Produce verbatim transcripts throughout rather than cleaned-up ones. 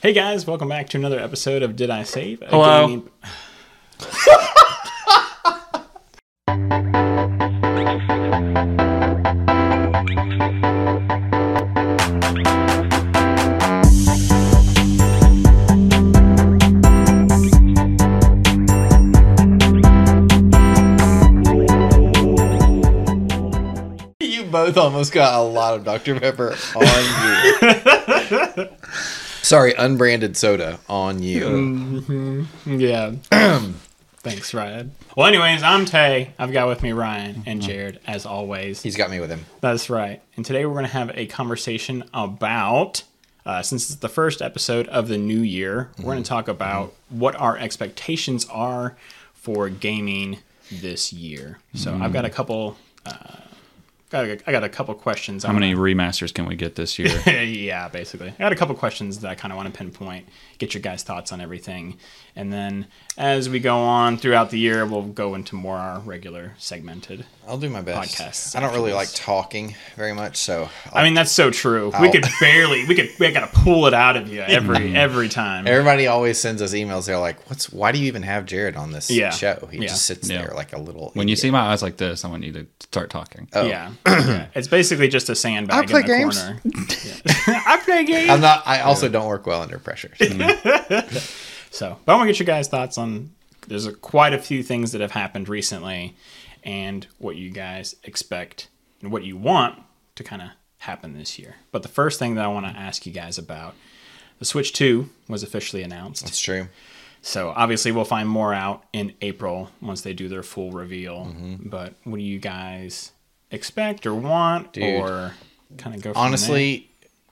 Hey guys, welcome back to another episode of Did I Save? A Hello. Gaming... You both almost got a lot of Doctor Pepper on you. Sorry, unbranded soda on you. Mm-hmm. Yeah. Thanks, Ryan. Well, anyways, I'm Tay. I've got with me Ryan and Jared, as always. He's got me with him. That's right. And today we're going to have a conversation about, uh, since it's the first episode of the new year, we're going to talk about what our expectations are for gaming this year. So I've got a couple... Uh, Got a, I got a couple questions. How many remasters can we get this year? Yeah, basically. I got a couple questions that I kind of want to pinpoint, get your guys' thoughts on everything. And then as we go on throughout the year, we'll go into more our regular segmented I'll do my best. podcasts. I don't really after like this. talking very much, so I'll, I mean, that's so true. We I'll- could barely, we could, we got to pull it out of you every every time. everybody always sends us emails. They're like, "What's? Why do you even have Jared on this Yeah. show? He Yeah. just sits Yeah. there like a little." When you idiot." see my eyes like this, I want you to start talking. Oh. Yeah. Yeah. It's basically just a sandbag I play in the games. corner. Yeah. I play games. I'm not. I also don't work well under pressure. So, but I want to get your guys' thoughts on. There's a, quite a few things that have happened recently, and what you guys expect and what you want to kind of happen this year. But the first thing that I want to ask you guys about, the Switch two was officially announced. It's true. So obviously we'll find more out in April once they do their full reveal. Mm-hmm. But what do you guys expect or want, Dude, or kind of go from Honestly,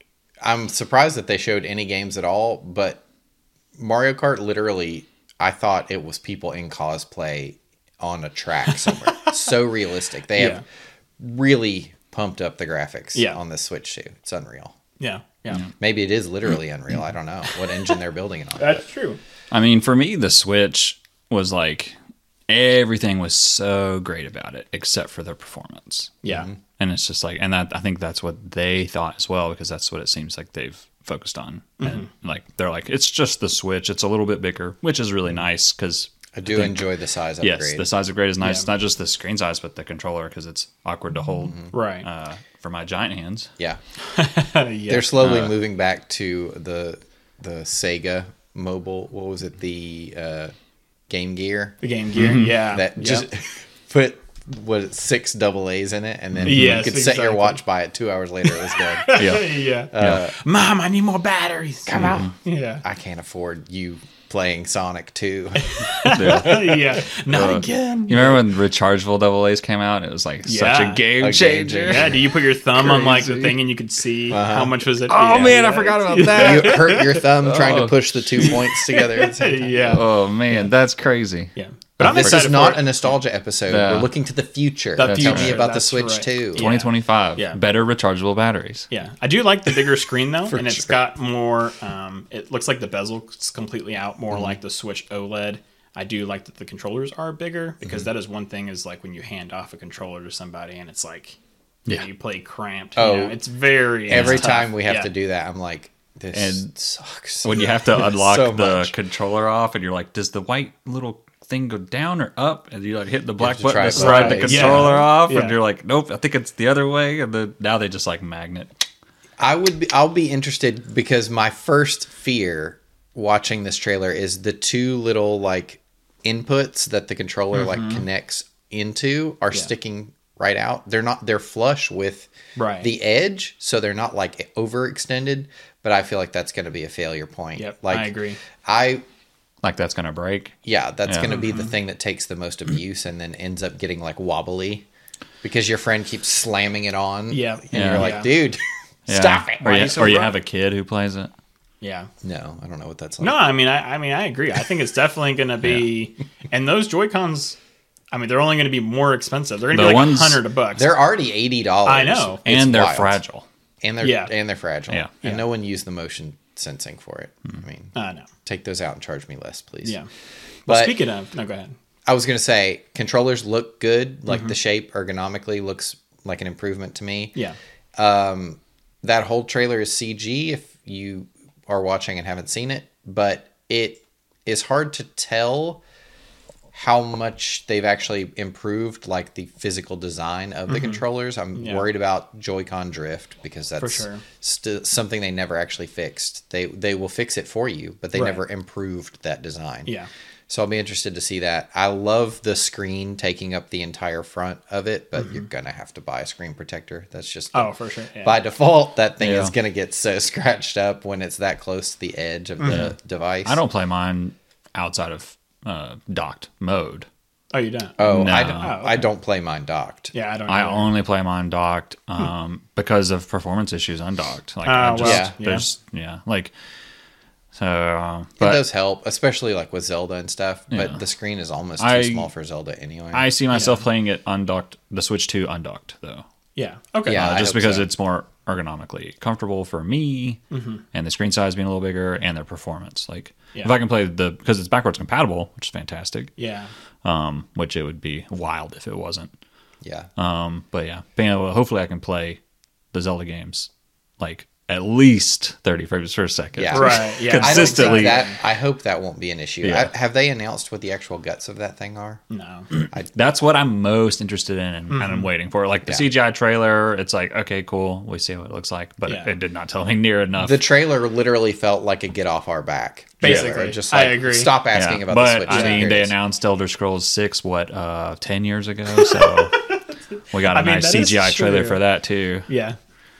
I'm surprised that they showed any games at all, but Mario Kart literally, I thought it was people in cosplay on a track somewhere. So realistic. They Yeah. have really pumped up the graphics Yeah. on this Switch two. It's unreal. there? Yeah, yeah, Maybe it is literally unreal. I don't know what engine they're building it on. that's true. I mean, for me, the Switch was like everything was so great about it except for the performance. Yeah, Mm-hmm. And it's just like, and that, I think that's what they thought as well, because that's what it seems like they've focused on. And like, they're like, it's just the Switch. It's a little bit bigger, which is really nice because I do enjoy the size upgrade. yes, the size upgrade is nice. Yeah. It's not just the screen size, but the controller, because it's awkward to hold right. uh, for my giant hands. Yeah. yeah. They're slowly Uh, moving back to the the Sega mobile. What was it? The uh, Game Gear. the Game Gear. Yeah, That Yep. just put what six double A's in it, and then Yes, you could set your exactly. watch by it. Two hours later, it was dead. Yeah. yeah. Yeah. Mom, I need more batteries. Come on. Yeah. I can't afford you playing Sonic two. Yeah. yeah. Not Uh, again. You remember when rechargeable double A's came out? It was like such Yeah. a game A game changer. changer. Yeah, do you put your thumb on like the Crazy. thing and you could see how much was it? Oh Yeah, man, I yeah. forgot about that. You hurt your thumb trying to Oh. push the two points together. At the same time. Yeah. Oh man, that's crazy. Yeah. But I'm This excited is not for a it. nostalgia episode. Yeah. We're looking to the future. The Tell future, me about the that's Switch right. two. Yeah. twenty twenty-five. Yeah. Better rechargeable batteries. Yeah, I do like the bigger screen though, For and it's sure. got more. Um, it looks like the bezel's completely out, more Mm-hmm. like the Switch OLED. I do like that the controllers are bigger because Mm-hmm. that is one thing. Is like when you hand off a controller to somebody and it's like, yeah, Yeah. you play cramped. Oh, you know, it's very Every it's tough. time we have Yeah. to do that, I'm like, this And sucks. When you have to unlock So the much. controller off, and you're like, does the white little thing go down or up? And you like hit the black to button try to it slide the both ways. controller Yeah. off, Yeah. and you're like, nope, I think it's the other way. And then now they just like magnet. I would be, I'll be interested because my first fear watching this trailer is the two little like inputs that the controller like connects into are sticking right out. They're not they're flush with Right. the edge, so they're not like overextended, but I feel like that's going to be a failure point. Yep, like I agree. I Like that's gonna break. yeah, that's Yeah. going to be the thing that takes the most abuse and then ends up getting like wobbly because your friend keeps slamming it on. Yeah. And Yeah. you're like, Yeah. dude, Yeah. stop it. Or, Why you, are you so or you rough? have a kid who plays it. Yeah. No, I don't know what that's like. No, I mean, I, I mean, I agree. I think it's definitely going to be, and those Joy Cons. I mean, they're only going to be more expensive. They're going to The be like ones- hundred bucks. They're already eighty dollars. I know. It's And they're wild. fragile. And they're Yeah. and they're fragile. Yeah. And Yeah. no one used the motion sensing for it. I mean, I know. take those out and charge me less, please. Yeah. But Well, speaking of, no, go ahead. I was gonna say controllers look good. Like Mm-hmm. the shape ergonomically looks like an improvement to me. Yeah. Um, that whole trailer is C G. If you are watching and haven't seen it, but it is hard to tell how much they've actually improved like the physical design of the mm-hmm. controllers. I'm yeah. worried about Joy-Con drift because that's sure. st- something they never actually fixed. They they will fix it for you, but they right. never improved that design. Yeah. So I'll be interested to see that. I love the screen taking up the entire front of it, but mm-hmm. you're going to have to buy a screen protector. That's just... Oh, for sure. Yeah. By default, that thing yeah. is going to get so scratched up when it's that close to the edge of mm-hmm. the device. I don't play mine outside of uh, docked mode. Oh, you don't? Oh, no. I, don't, oh okay. I don't play mine docked. Yeah, I don't I either. only play mine docked um, hmm. because of performance issues undocked. Like, oh, I just, well, yeah. There's, yeah, like... So, uh, but it does help, especially like with Zelda and stuff. But yeah. the screen is almost too I, small for Zelda anyway. I see myself yeah. playing it undocked, the Switch two undocked though. Yeah. Okay. Yeah, uh, just because so. it's more ergonomically comfortable for me, mm-hmm. and the screen size being a little bigger, and their performance. Like yeah. if I can play the because it's backwards compatible, which is fantastic. Yeah. Um, which it would be wild if it wasn't. Yeah. Um, but yeah, being able to, hopefully I can play the Zelda games like. At least thirty frames per second. Yeah. Right. Yeah. Consistently. I, that, I hope that won't be an issue. Yeah. I, have they announced what the actual guts of that thing are? No. I, That's what I'm most interested in and, mm-hmm. and I'm waiting for. Like the yeah. C G I trailer, it's like, okay, cool. We see what it looks like. But yeah. it, it did not tell me near enough. the trailer literally felt like a get off our back. Basically. Trailer. Just like, I agree. Stop asking yeah. about but, the Switch. I mean, Here they it is. announced Elder Scrolls six, what, uh, ten years ago? So we got a I mean, nice that C G I is trailer true. for that too. Yeah.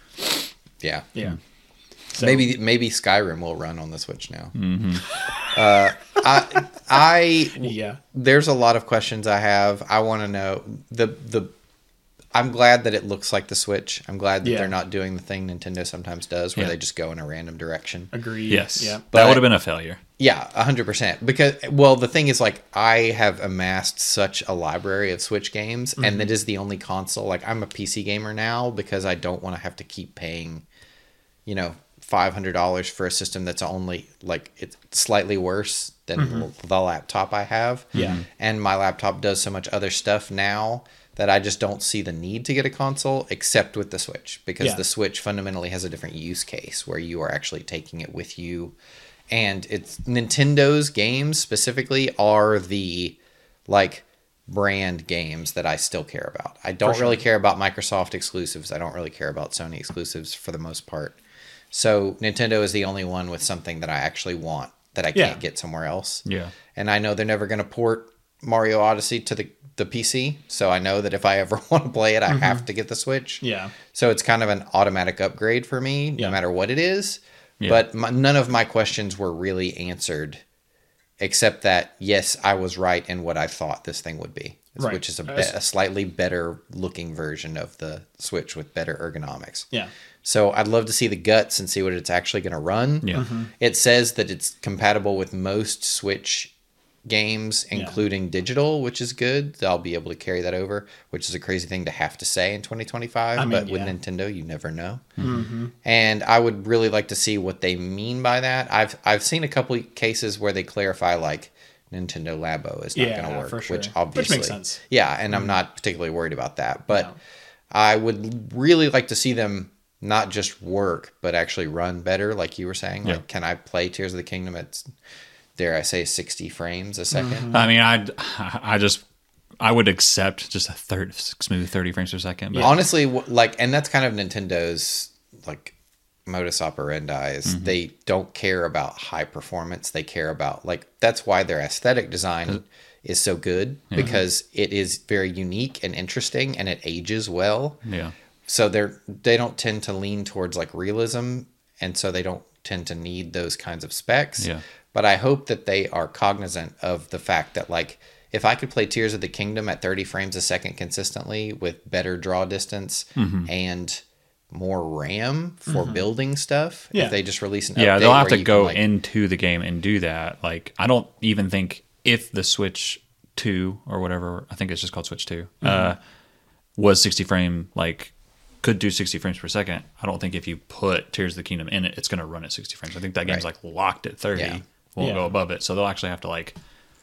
Yeah. Yeah. So. Maybe maybe Skyrim will run on the Switch now. Mm-hmm. Uh, I I yeah. There's a lot of questions I have. I want to know the the. I'm glad that it looks like the Switch. I'm glad that yeah. they're not doing the thing Nintendo sometimes does, where yeah. they just go in a random direction. Agreed. Yes. Yeah. That But- would have been a failure. Yeah, a hundred percent. Because well, the thing is, like, I have amassed such a library of Switch games, mm-hmm. and it is the only console. Like, I'm a P C gamer now because I don't want to have to keep paying, you know, five hundred dollars for a system that's only like it's slightly worse than mm-hmm. the laptop I have. Yeah. And my laptop does so much other stuff now that I just don't see the need to get a console except with the Switch, because yeah. the Switch fundamentally has a different use case where you are actually taking it with you. And it's Nintendo's games specifically are the like brand games that I still care about. I don't sure. really care about Microsoft exclusives. I don't really care about Sony exclusives for the most part. So Nintendo is the only one with something that I actually want that I can't yeah. get somewhere else. Yeah. And I know they're never going to port Mario Odyssey to the, the P C. So I know that if I ever want to play it, I mm-hmm. have to get the Switch. Yeah. So it's kind of an automatic upgrade for me, no yeah. matter what it is. Yeah. But my, none of my questions were really answered, except that, yes, I was right in what I thought this thing would be, right. which is a, be- a slightly better looking version of the Switch with better ergonomics. Yeah. So I'd love to see the guts and see what it's actually going to run. Yeah. Mm-hmm. It says that it's compatible with most Switch games, including yeah. digital, which is good. I'll be able to carry that over, which is a crazy thing to have to say in twenty twenty-five. I mean, but with yeah. Nintendo, you never know. Mm-hmm. And I would really like to see what they mean by that. I've I've seen a couple of cases where they clarify like Nintendo Labo is not yeah, going to work, for sure. which obviously which makes sense. Yeah, and mm-hmm. I'm not particularly worried about that, but no. I would really like to see them not just work, but actually run better, like you were saying. Yeah. Like, can I play Tears of the Kingdom at, dare I say, sixty frames a 2nd Mm-hmm. I mean, I I just I would accept just a third smooth thirty frames per second. But. Yeah. Honestly, like, and that's kind of Nintendo's like modus operandi is mm-hmm. they don't care about high performance. They care about like that's why their aesthetic design is so good yeah. because it is very unique and interesting and it ages well. Yeah. So they're they don't tend to lean towards like realism, and so they don't tend to need those kinds of specs. Yeah. But I hope that they are cognizant of the fact that like if I could play Tears of the Kingdom at thirty frames a second consistently with better draw distance mm-hmm. and more RAM for mm-hmm. building stuff, yeah. if they just release an yeah, update they'll have where to you go can, like, into the game and do that. Like, I don't even think if the Switch two or whatever, I think it's just called Switch two, mm-hmm. uh, was sixty frame like. Could do sixty frames per second. I don't think if you put Tears of the Kingdom in it, it's going to run at sixty frames. I think that game's right. like locked at thirty. Yeah. Won't yeah. go above it. So they'll actually have to like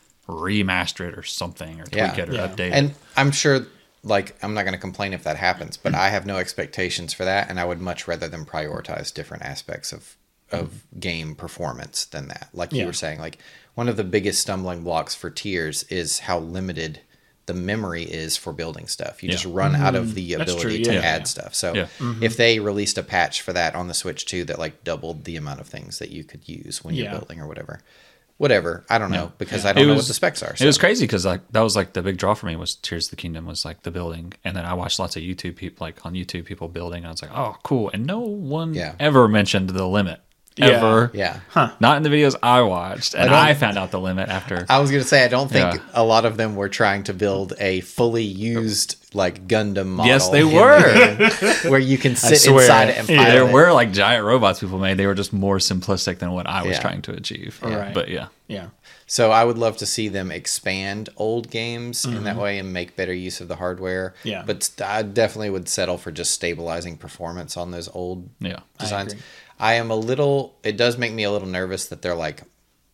remaster it or something or tweak yeah. it or yeah. update and it. I'm sure like I'm not going to complain if that happens, but I have no expectations for that, and I would much rather them prioritize different aspects of of game performance than that. Like you Yeah. were saying, like one of the biggest stumbling blocks for Tears is how limited the memory is for building stuff. You Yeah. just run out of the That's ability true, to yeah. add stuff. So Yeah. if they released a patch for that on the Switch too, that like doubled the amount of things that you could use when you're Yeah. building or whatever, whatever. I don't know because Yeah. I don't It know was- what the specs are. It was crazy because like that was like the big draw for me was Tears of the Kingdom was like the building, and then I watched lots of YouTube people like on YouTube people building. And I was like, oh, cool, and no one Yeah. ever mentioned the limit Yeah. ever. Yeah. Not in the videos I watched, and don't- I, found out the limit after. I was going to say, I don't think Yeah. a lot of them were trying to build a fully used like Gundam model. Yes, they in were. the game where you can sit swear. inside it and Yeah. pilot There it. were like giant robots people made. They were just more simplistic than what I was Yeah. trying to achieve. Right. But yeah, Yeah. So I would love to see them expand old games in that way and make better use of the hardware. Mm-hmm. Yeah. But st- I definitely would settle for just stabilizing performance on those old yeah. designs. agree. I am a little, it does make me a little nervous that they're like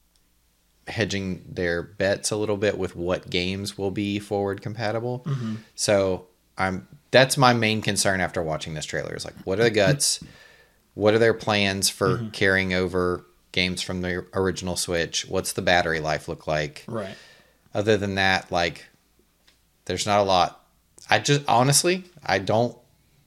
hedging their bets a little bit with what games will be forward compatible. Mm-hmm. So I'm, that's my main concern after watching this trailer is like, what are the guts? What are their plans for Mm-hmm. carrying over games from the original Switch? What's the battery life look like? Right. Other than that, like, there's not a lot. I just honestly, I don't,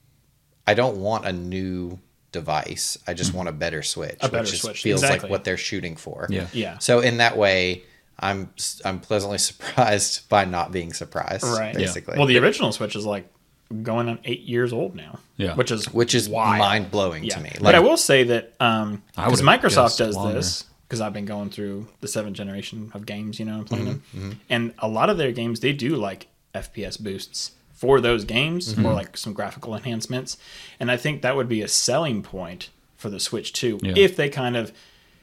I don't want a new device. I just want a better Switch, A better which is, Switch, feels exactly. like what they're shooting for. Yeah. Yeah. So in that way, I'm I'm pleasantly surprised by not being surprised. Right. Yeah. Basically. Well, the original Switch is like going on eight years old now. Yeah. Which is which is wild. mind blowing Yeah. to me. but I will say that um I because would've Microsoft guessed does longer. this because I've been going through the seventh generation of games, you know, and playing Mm-hmm, them, and a lot of their games they do like F P S boosts for those games Mm-hmm. or like some graphical enhancements, and I think that would be a selling point for the Switch too Yeah. if they kind of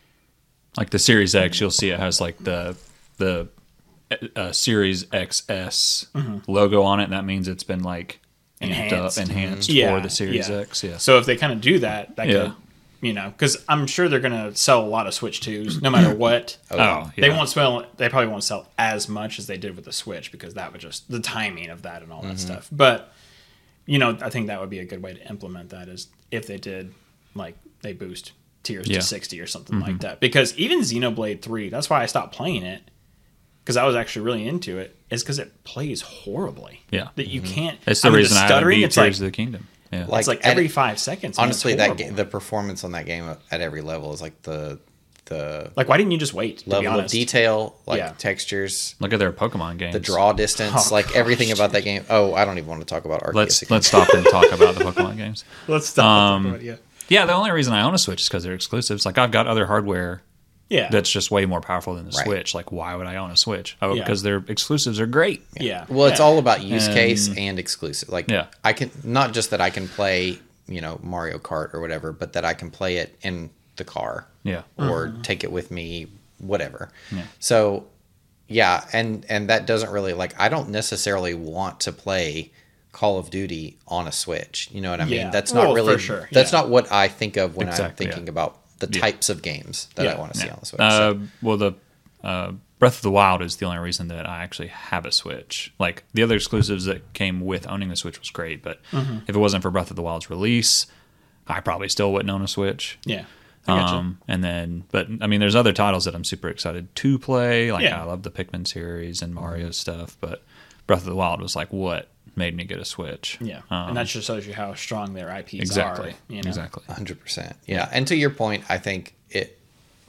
Like the Series X, you'll see it has like the the uh, Series X S logo on it, and that means it's been like amped Enhanced. up, enhanced Yeah, for the Series yeah. X. Yeah. So if they kind of do that, that Yeah. could, you know, because I'm sure they're going to sell a lot of Switch twos no matter what. Oh, yeah. They won't sell. They probably won't sell as much as they did with the Switch because that would just the timing of that and all that Mm-hmm. stuff. But you know, I think that would be a good way to implement that is if they did like they boost tiers Yeah. Mm-hmm. to sixty or something like that. Because even Xenoblade three, that's why I stopped playing it. Because I was actually really into it, is because it plays horribly. Yeah. that you can't. It's the I mean, reason I haven't stuttering. beat It's Tears like of the Kingdom. Yeah. Like, it's like and every five seconds. man. It's honestly, that horrible. ga- the performance on that game at every level is like the the Like, why didn't you just wait? To be level of honest, detail, like Yeah. textures, Look at their Pokemon games. the draw distance, Oh, like everything gosh, about that game. Oh, I don't even want to talk about Arceus Let's again. let's stop and talk about the Pokemon games. let's stop. Um, yeah, Yeah, the only reason I own a Switch is because they're exclusives. Like I've got other hardware yeah, that's just way more powerful than the Right. Switch. Like why would I own a Switch? Oh, Yeah. because their exclusives are great. yeah. Well, it's yeah. all about use And- case and exclusive. Like, Yeah. I can not just that I can play, you know, Mario Kart or whatever, but that I can play it in the car Yeah. or take it with me, whatever. So, yeah, and and that doesn't really like. I don't necessarily want to play Call of Duty on a Switch. You know what I Yeah. mean? That's Well, not really. for sure, That's yeah. not what I think of when I'm Exactly, thinking yeah. about the Yeah. types of games that I Yeah. want to see Yeah. on the Switch. Uh, So, well, the uh, Breath of the Wild is the only reason that I actually have a Switch. Like the other exclusives that came with owning the Switch was great, but Mm-hmm. if it wasn't for Breath of the Wild's release, I probably still wouldn't own a Switch. yeah. I gotcha. Um, and then, but I mean, there's other titles that I'm super excited to play. Like Yeah. I love the Pikmin series and Mario stuff, but Breath of the Wild was like what made me get a Switch. yeah, Um, and that just shows you how strong their I Ps exactly, are. You know? exactly. one hundred percent. Yeah. And to your point, I think it,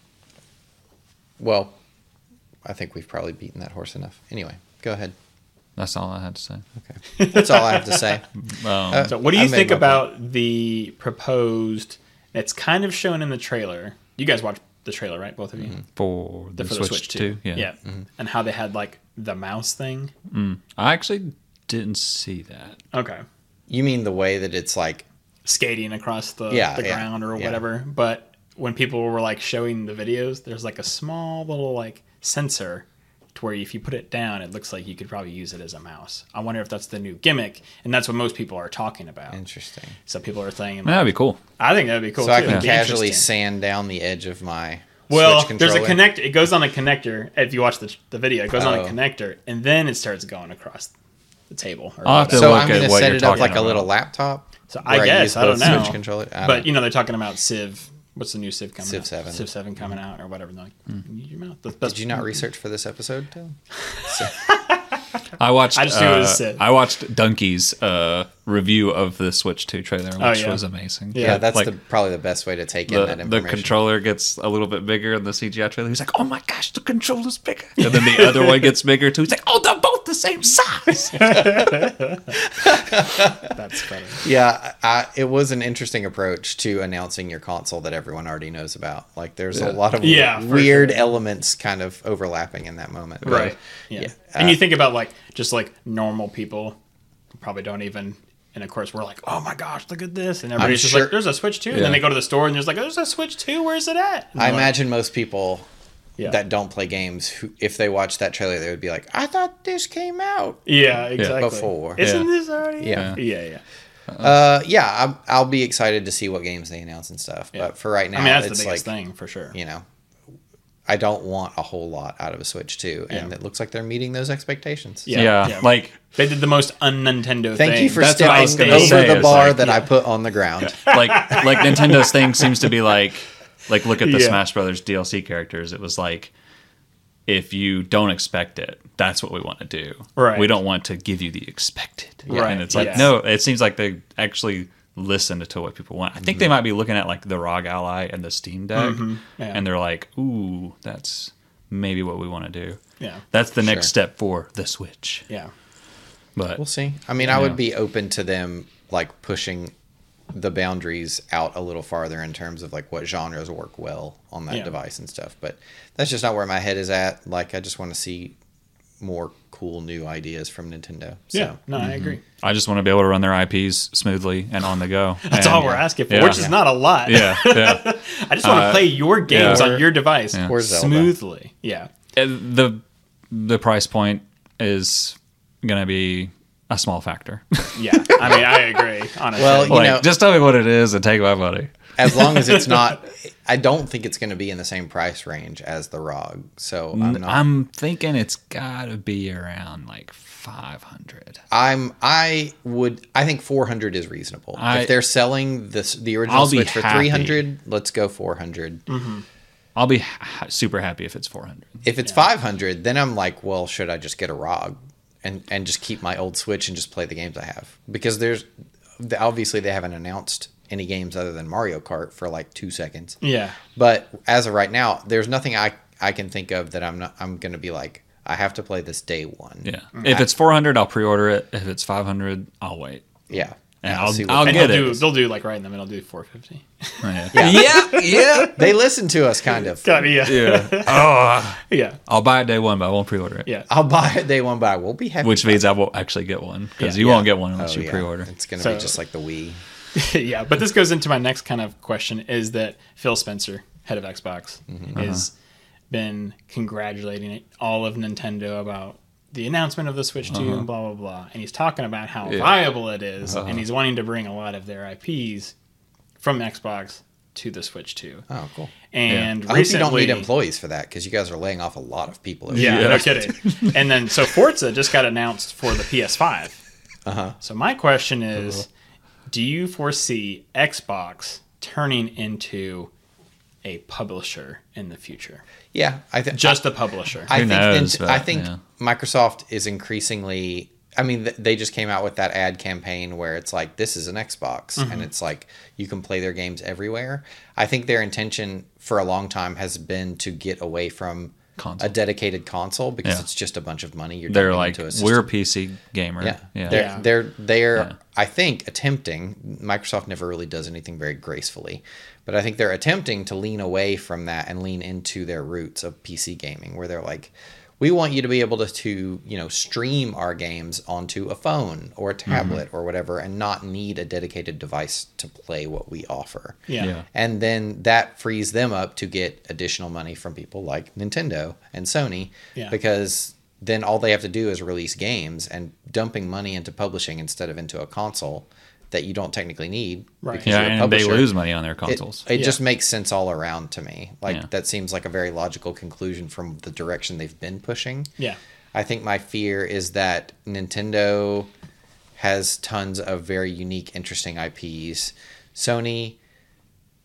well, I think we've probably beaten that horse enough. Anyway, go ahead. That's all I had to say. Okay. That's all I have to say. Um, So, what do I you made think my about the proposed? It's kind of shown in the trailer. You guys watched the trailer, right? Both of you. for the, For Switch, the Switch two, too. yeah. yeah. And how they had like the mouse thing. I actually didn't see that. Okay. You mean the way that it's like, Skating across the, Yeah, the yeah, ground or yeah. whatever. But when people were like showing the videos, there's like a small little like sensor to where if you put it down, it looks like you could probably use it as a mouse. I wonder if that's the new gimmick, and that's what most people are talking about. interesting. So people are saying, That'd be cool. I think that'd be cool. So I too. can It'd be casually interesting. sand down the edge of my Well, Switch there's a controller. connector. It goes on a connector. If you watch the the video, it goes on Oh. a connector, and then it starts going across the table. Or I'll have to whatever. So look I'm at going to what set you're it up talking like a about. little laptop. So I where guess use I, don't both know. Switch controller. I but don't- you know they're talking about Civ what's the new Civ coming Civ out? seven. Civ seven coming out or whatever. And they're like, mm. your mouth. That's, that's, Did you not research for this episode, Tim? So, I watched. I just knew it uh, was Civ. I watched Donkey's uh, review of the Switch two trailer, which Oh, yeah. was amazing. yeah, that's like, the, probably the best way to take in the, that the information. controller gets a little bit bigger in the C G I trailer. He's like, "Oh my gosh, the controller's bigger," and then the other one gets bigger too. He's like, "Oh, they're both the same size." That's funny. Yeah, I, it was an interesting approach to announcing your console that everyone already knows about. Like, there's a lot of Yeah, for weird sure. elements kind of overlapping in that moment. But, Right. Yeah. yeah, and uh, you think about like just like normal people who probably don't even. And of course, we're like, "Oh my gosh, look at this!" And everybody's just sure- like, "There's a Switch two." And Yeah. then they go to the store and there's like, "There's a Switch two. Where's it at?" And I they're like, imagine most people Yeah. that don't play games, who, if they watch that trailer, they would be like, "I thought this came out." Yeah, exactly. Before. Isn't Yeah. this already? Yeah. Yeah, yeah. Uh, yeah, I'm, I'll be excited to see what games they announce and stuff. Yeah. But for right now, I mean, that's it's the biggest like, thing for sure. you know, I don't want a whole lot out of a Switch two, and Yeah. it looks like they're meeting those expectations. Yeah, Yeah, yeah. like They did the most un-Nintendo Thank thing. you for That's what I was stepping gonna over say, the is bar like, that I yeah. put on the ground. like like Nintendo's thing seems to be like like look at the Yeah. Smash Brothers D L C characters. It was like if you don't expect it, that's what we want to do. Right. We don't want to give you the expected. Right, And it's like yeah. no, it seems like they actually listened to what people want. I think they might be looking at like the R O G Ally and the Steam Deck, Yeah. and they're like, "Ooh, that's maybe what we want to do." Yeah. That's the next Sure. step for the Switch. Yeah. But We'll see. I mean, I Yeah. would be open to them like pushing the boundaries out a little farther in terms of like what genres work well on that Yeah. device and stuff. But that's just not where my head is at. Like, I just want to see more cool new ideas from Nintendo. So. Yeah. No, I agree. I just want to be able to run their I Ps smoothly and on the go. That's And- all we're asking for, Yeah. which is not a lot. Yeah, yeah. I just want to Uh, play your games yeah. on your device Or Zelda. smoothly. Yeah. And the the price point is gonna be a small factor. Yeah. I mean, I agree, honestly. Well, you like, know, just tell me what it is and take my money. as long as it's not, I don't think it's going to be in the same price range as the R O G. So I'm not. I'm thinking it's gotta be around like five hundred. I'm I would I think four hundred is reasonable. I- if they're selling this the original I'll be Switch for happy. three hundred, let's go four hundred. I'll be ha- super happy if it's four hundred. If it's five hundred, then I'm like, well, should I just get a R O G and and just keep my old Switch and just play the games I have? Because there's obviously they haven't announced any games other than Mario Kart for like two seconds. yeah. But as of right now, there's nothing I I can think of that I'm not I'm going to be like I have to play this day one. Yeah. If it's four hundred, I'll pre-order it. If it's five hundred, I'll wait. Yeah. And Yeah, I'll- see I'll And get they'll it. do, they'll do like right in the middle, do four fifty. Yeah. Yeah. yeah. Yeah. They listen to us kind of. God, yeah. Yeah. Oh, Yeah. I'll buy it day one, but I won't pre-order it. Yeah. I'll buy it day one, but I won't be happy. Which means I won't actually get one because Yeah. you Yeah. won't get one unless Oh, you yeah. pre-order. It's going to So- be just like the Wii. Yeah, but this goes into my next kind of question is that Phil Spencer, head of Xbox, Mm-hmm. has been congratulating all of Nintendo about the announcement of the Switch two and blah, blah, blah. And he's talking about how Yeah. viable it is, and he's wanting to bring a lot of their I Ps from Xbox to the Switch two. Oh, cool. And I hope you recently, don't need employees for that because you guys are laying off a lot of people. over Yeah, there. no kidding. And then, so Forza just got announced for the P S five. Uh-huh. So my question is, do you foresee Xbox turning into a publisher in the future? Yeah, I think Just a publisher. I Who think knows, Nint- but, I think yeah. Microsoft is increasingly. I mean, th- they just came out with that ad campaign where it's like, this is an Xbox, Mm-hmm. and it's like you can play their games everywhere. I think their intention for a long time has been to get away from Console. a dedicated console because Yeah. it's just a bunch of money you're They're dumping like, into a system. we're a P C gamer. Yeah, Yeah. They're, Yeah. they're they're Yeah. I think attempting. Microsoft never really does anything very gracefully, but I think they're attempting to lean away from that and lean into their roots of P C gaming, where they're like, we want you to be able to, to you know stream our games onto a phone or a tablet Mm-hmm. or whatever, and not need a dedicated device to play what we offer. yeah. Yeah. And then that frees them up to get additional money from people like Nintendo and Sony, Yeah. because then all they have to do is release games, and dumping money into publishing instead of into a console that you don't technically need. Right. because Yeah, you're a and they publisher, lose money on their It, consoles. it Yeah. just makes sense all around to me. Like Yeah. that seems like a very logical conclusion from the direction they've been pushing. Yeah. I think my fear is that Nintendo has tons of very unique, interesting I Ps. Sony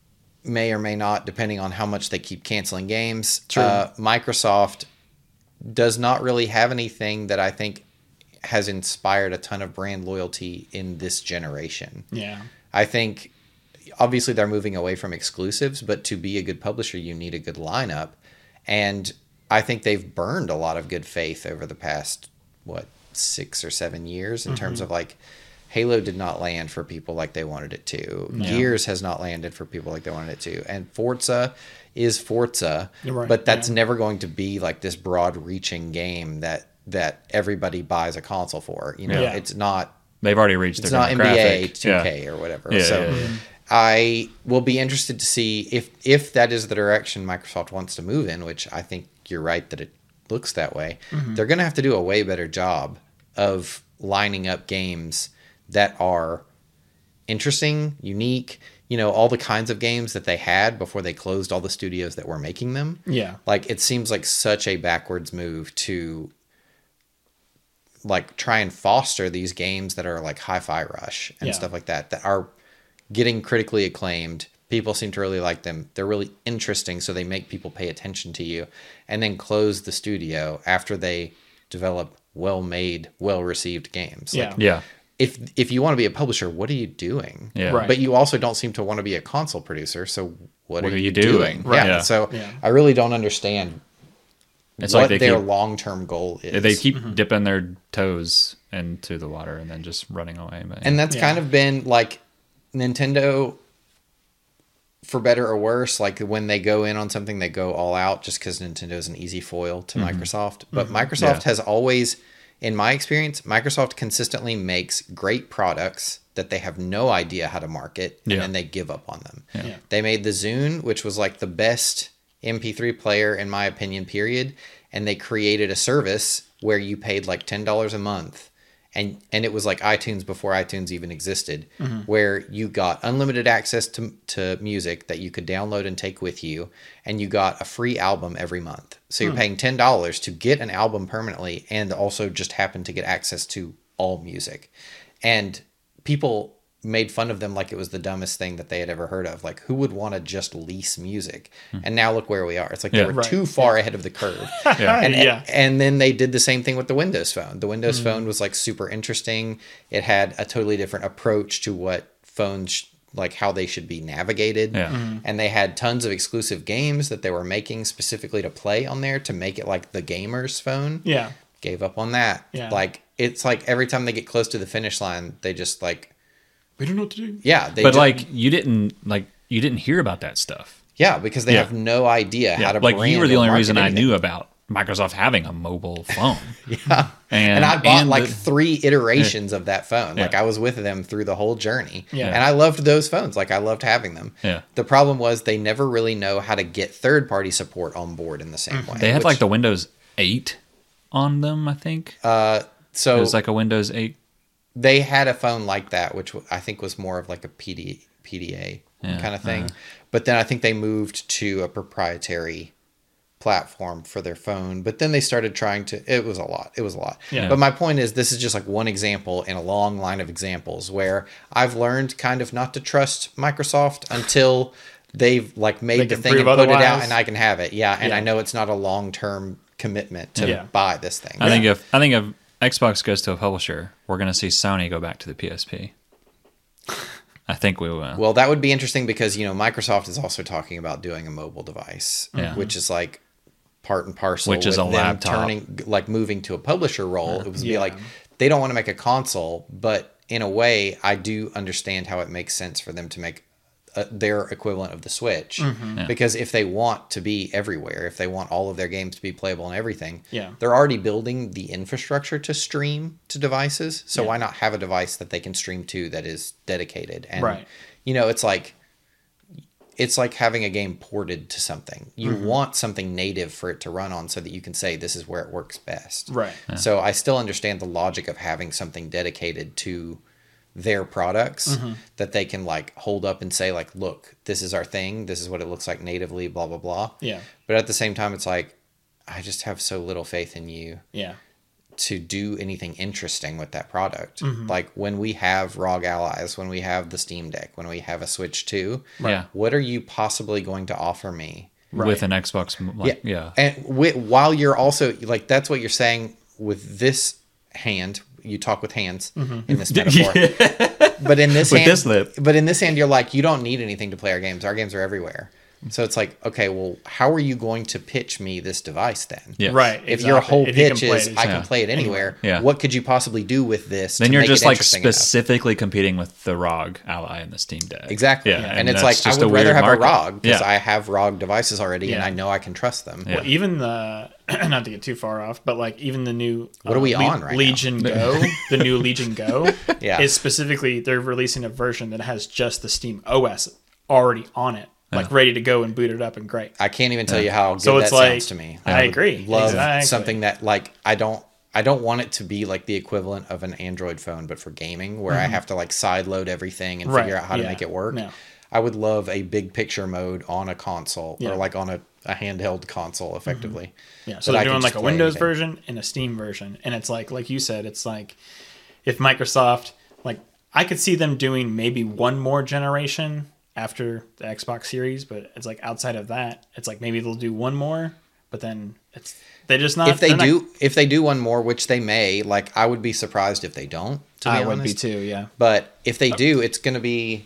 may or may not, depending on how much they keep canceling games. Uh, Microsoft does not really have anything that I think has inspired a ton of brand loyalty in this generation. Yeah. I think obviously they're moving away from exclusives, but to be a good publisher, you need a good lineup. And I think they've burned a lot of good faith over the past, what, six or seven years in mm-hmm. terms of like, Halo did not land for people like they wanted it to. Yeah. Gears has not landed for people like they wanted it to. And Forza is Forza, right. but that's yeah. never going to be like this broad-reaching game that that everybody buys a console for. You know, yeah. it's not. They've already reached. It's their not N B A two K yeah. or whatever. Yeah, so yeah, yeah. I will be interested to see if if that is the direction Microsoft wants to move in, which I think you're right that it looks that way. Mm-hmm. They're going to have to do a way better job of lining up games that are interesting, unique, you know, all the kinds of games that they had before they closed all the studios that were making them. Yeah. Like, it seems like such a backwards move to, like, try and foster these games that are like Hi-Fi Rush and yeah. stuff like that, that are getting critically acclaimed. People seem to really like them. They're really interesting, so they make people pay attention to you, and then close the studio after they develop well-made, well-received games. Yeah. Like, yeah. If if you want to be a publisher, what are you doing? Yeah. Right. But you also don't seem to want to be a console producer, so what, what are, are you you doing? doing? Right. Yeah. Yeah. So yeah. I really don't understand it's what like they their keep, long-term goal is. They keep mm-hmm. dipping their toes into the water and then just running away. But, and that's yeah. kind of been like Nintendo, for better or worse, like when they go in on something, they go all out just because Nintendo is an easy foil to mm-hmm. Microsoft. But mm-hmm. Microsoft yeah. has always... In my experience, Microsoft consistently makes great products that they have no idea how to market, and yeah. then they give up on them. Yeah. Yeah. They made the Zune, which was like the best M P three player, in my opinion, period. And they created a service where you paid like ten dollars a month. And and it was like iTunes before iTunes even existed, mm-hmm. where you got unlimited access to, to music that you could download and take with you, and you got a free album every month. So you're mm. paying ten dollars to get an album permanently, and also just happen to get access to all music. And people made fun of them like it was the dumbest thing that they had ever heard of. Like, who would want to just lease music? Mm. And now look where we are. It's like yeah, they were right. too far yeah. ahead of the curve. yeah. And, yeah. and then they did the same thing with the Windows Phone. The Windows mm. Phone was like super interesting. It had a totally different approach to what phones, like how they should be navigated. Yeah. Mm. And they had tons of exclusive games that they were making specifically to play on there to make it like the gamer's phone. Yeah. Gave up on that. Yeah. Like, it's like every time they get close to the finish line, they just like, we don't know what to do. yeah. They but just, like you didn't like you didn't hear about that stuff. yeah, because they Yeah. have no idea Yeah. how to like brand you were the or only market reason I anything. knew about Microsoft having a mobile phone. Yeah. And, And I bought and like the- three iterations of that phone. Like Yeah. I was with them through the whole journey. Yeah. And I loved those phones. Like I loved having them. Yeah. The problem was they never really know how to get third party support on board in the same way. they had which- like the Windows eight on them, I think. uh so it was like a Windows eight. they had a phone like that, which I think was more of like a P D, P D A Yeah, kind of thing. uh-huh. But then I think they moved to a proprietary platform for their phone. But then they started trying to, it was a lot. It was a lot. Yeah. But my point is, this is just like one example in a long line of examples where I've learned kind of not to trust Microsoft until they've like made They the can thing and prove put it out otherwise. and I can have it. Yeah. And Yeah. I know it's not a long-term commitment to Yeah. buy this thing. I think if I think if Xbox goes to a publisher, we're going to see Sony go back to the P S P. I think we will. Well, that would be interesting because, you know, Microsoft is also talking about doing a mobile device, Yeah. which is like part and parcel Which is with a them laptop. turning, like moving to a publisher role. It would be Yeah. like, they don't want to make a console, but in a way, I do understand how it makes sense for them to make uh, their equivalent of the Switch. Mm-hmm. Yeah. Because if they want to be everywhere, if they want all of their games to be playable and everything, Yeah. they're already building the infrastructure to stream to devices. So Yeah. why not have a device that they can stream to that is dedicated? And, Right. you know, it's like, it's like having a game ported to something. You Mm-hmm. want something native for it to run on so that you can say this is where it works best. Right. So I still understand the logic of having something dedicated to their products Mm-hmm. that they can like hold up and say like, look, this is our thing. This is what it looks like natively, blah, blah, blah. Yeah. But at the same time, it's like, I just have so little faith in you Yeah. to do anything interesting with that product. Mm-hmm. Like when we have R O G Allies, when we have the Steam Deck, when we have a Switch two, Yeah. what are you possibly going to offer me? With an Xbox, like, yeah. And wi- while you're also like, that's what you're saying with this hand. You talk with hands in this metaphor, but in this With hand, this lip. but in this hand, you're like, you don't need anything to play our games. Our games are everywhere. So it's like, okay, well, how are you going to pitch me this device then? Yes. Right. If your exactly. whole If you can pitch play is it, I yeah. can play it anywhere, Yeah. what could you possibly do with this? Then to you're make just it like interesting enough? specifically competing with the R O G Ally and the Steam Deck. Exactly. Yeah, And, and it's that's like, I just a would rather weird have market. a R O G because Yeah. I have R O G devices already and Yeah. I know I can trust them. Yeah. Well, even the not to get too far off, but like even the new What are we on right now? Legion Go, the new Legion Go, Yeah. is specifically they're releasing a version that has just the Steam O S already on it, like ready to go and boot it up and great. I can't even tell you how good So that it's like sounds to me. I would agree. Love Exactly. something that like I don't I don't want it to be like the equivalent of an Android phone, but for gaming, where I have to like side load everything and Mm-hmm. Right. figure out how to Yeah. make it work. No. I would love a big picture mode on a console Yeah. or like on a, a handheld console, effectively. Yeah, so that I they're can doing like just a play Windows anything. version and a Steam version, and it's like like you said, it's like if Microsoft, like I could see them doing maybe one more generation after the Xbox Series, but it's like outside of that, it's like maybe they'll do one more, but then it's they just not. If they they're not- do, if they do one more, which they may, like I would be surprised if they don't. To be I honest, would be too. Yeah, But if they do, it's going to be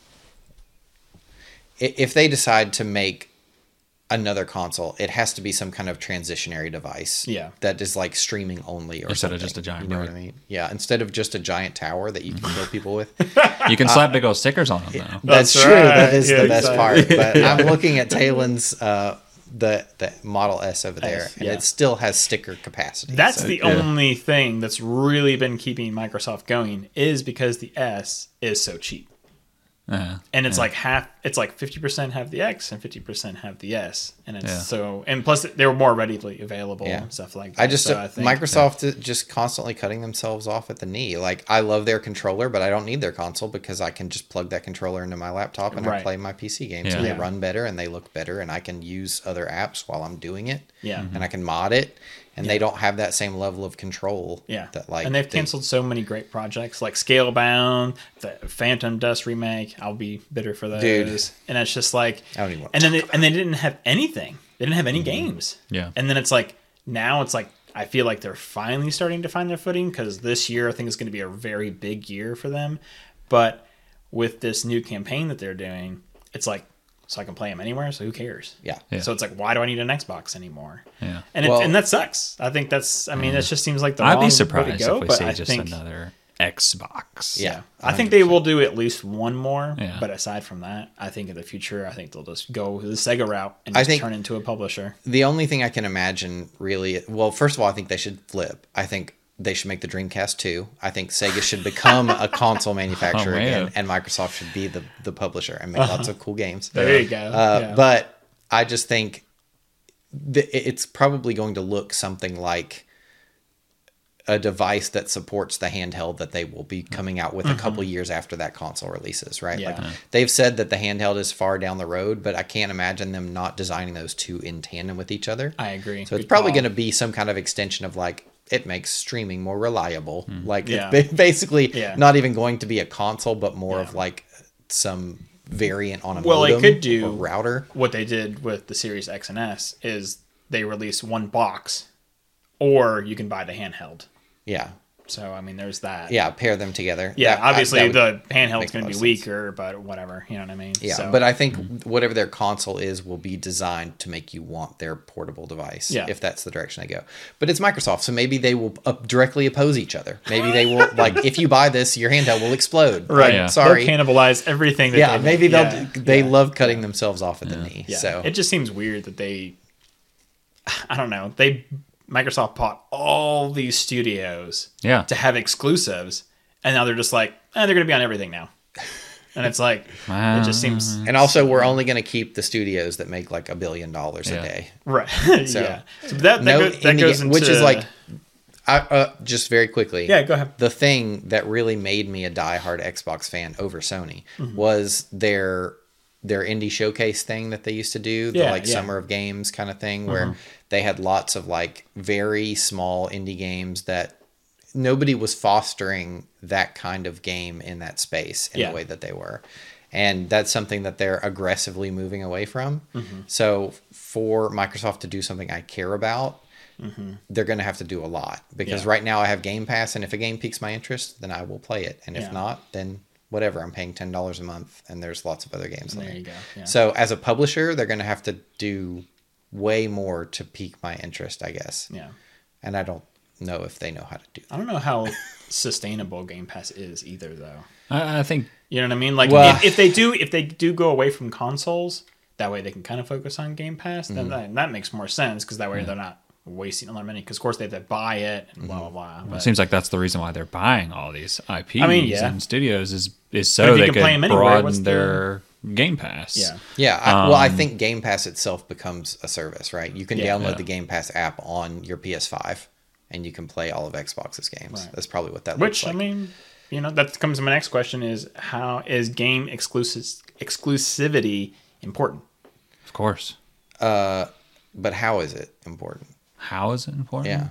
i- if they decide to make another console, it has to be some kind of transitionary device. Yeah. that is like streaming only, or Instead of something. just a giant You know what I bird. mean? Yeah, instead of just a giant tower that you can kill people with. You can slap big old stickers on them, though. That's, That's true. right. That is Yeah, the best exactly. part. But I'm looking at Talon's uh, the the Model S over there, S, and yeah. it still has sticker capacity. that's so- the yeah. only thing that's really been keeping Microsoft going is because the S is so cheap. Uh, And it's yeah. like half, it's like fifty percent have the X and fifty percent have the S. And it's Yeah. so, and plus they were more readily available Yeah. and stuff like that. I just so I think, Microsoft is just constantly cutting themselves off at the knee. Like I love their controller, but I don't need their console because I can just plug that controller into my laptop and I Right. play my P C games Yeah. and they Yeah. run better and they look better and I can use other apps while I'm doing it. Yeah. and I can mod it, and they don't have that same level of control. Yeah. that like and they've they- canceled so many great projects like Scalebound, the Phantom Dust remake. I'll be bitter for those. Dude. And it's just like, I don't even want and to then they, and they didn't have anything. They didn't have any games. Yeah. And then it's like, now it's like, I feel like they're finally starting to find their footing because this year I think is going to be a very big year for them. But with this new campaign that they're doing, it's like, so I can play them anywhere. So who cares? Yeah. Yeah. So it's like, why do I need an Xbox anymore? Yeah. And Well- it, and that sucks. I think that's. I mean, it just seems like the I'd wrong way be to surprised go, if we but see I just think, another Xbox. Yeah, I think they will do at least one more. Yeah. But aside from that, I think in the future, I think they'll just go the Sega route and I just think- turn into a publisher. The only thing I can imagine really, well, first of all, I think they should flip. I think they should make the Dreamcast two. I think Sega should become a console manufacturer Oh, man. again, and Microsoft should be the, the publisher and make lots of cool games. There you go. Uh, Yeah. But I just think th- it's probably going to look something like a device that supports the handheld that they will be coming out with a couple years after that console releases, right? Yeah. Like they've said that the handheld is far down the road, but I can't imagine them not designing those two in tandem with each other. I agree. So it's Good probably call. going to be some kind of extension of like it makes streaming more reliable. Like Yeah. it's ba- basically Yeah. not even going to be a console, but more of Yeah. like some variant on a Well, they modem could do- or router. What they did with the Series X and S is they release one box, or you can buy the handheld. Yeah. So I mean, there's that. Yeah, pair them together. Yeah, That- I- obviously that would the handheld's make a going lot to of be sense. weaker, but whatever. You know what I mean? Yeah, So- but I think whatever their console is will be designed to make you want their portable device. Yeah. If that's the direction they go. But it's Microsoft, so maybe they will up directly oppose each other. Maybe they will like if you buy this, your handheld will explode. right. Like, Yeah. Sorry. They'll cannibalize everything. That Yeah, they maybe make. they'll. Yeah, They yeah. love cutting themselves off at the knee. Yeah. So It just seems weird that they, I don't know, they Microsoft bought all these studios Yeah. to have exclusives, and now they're just like, eh, they're going to be on everything now. And it's like, it just seems and also we're only going to keep the studios that make like a billion dollars Yeah. a day. right. So, yeah, so that that, No, go, that indie goes ga- into which is like, I, uh, just very quickly. yeah. Go ahead. The thing that really made me a diehard Xbox fan over Sony Mm-hmm. was their their indie showcase thing that they used to do, the Yeah, like yeah. summer of games kind of thing, where they had lots of like very small indie games that nobody was fostering that kind of game in that space in Yeah. the way that they were. And that's something that they're aggressively moving away from. Mm-hmm. So for Microsoft to do something I care about, they're going to have to do a lot, because Yeah. right now I have Game Pass, and if a game piques my interest, then I will play it. And if Yeah. not, then whatever, I'm paying ten dollars a month and there's lots of other games on There there. you go. Yeah. So as a publisher, they're going to have to do way more to pique my interest, I guess. yeah. And I don't know if they know how to do that. I don't know how sustainable Game Pass is either, though. I, I think You know what I mean? Like Well- if, if they do if they do go away from consoles, that way they can kind of focus on Game Pass. Then that, that makes more sense, because that way they're not wasting all their money. Because of course they have to buy it and blah blah blah. it But, seems like that's the reason why they're buying all these I Ps I mean, yeah. and studios is is But so if you they can could play 'em anywhere, what's broaden the- their Game Pass. yeah, Yeah, I, well, I Um, think Game Pass itself becomes a service, right? You can Yeah. download Yeah. the Game Pass app on your P S five, and you can play all of Xbox's games. Right. That's probably what that which looks like. I mean, you know, that comes to my next question: is how is game exclusive exclusivity important? Of course. But how is it important? How is it important? Yeah.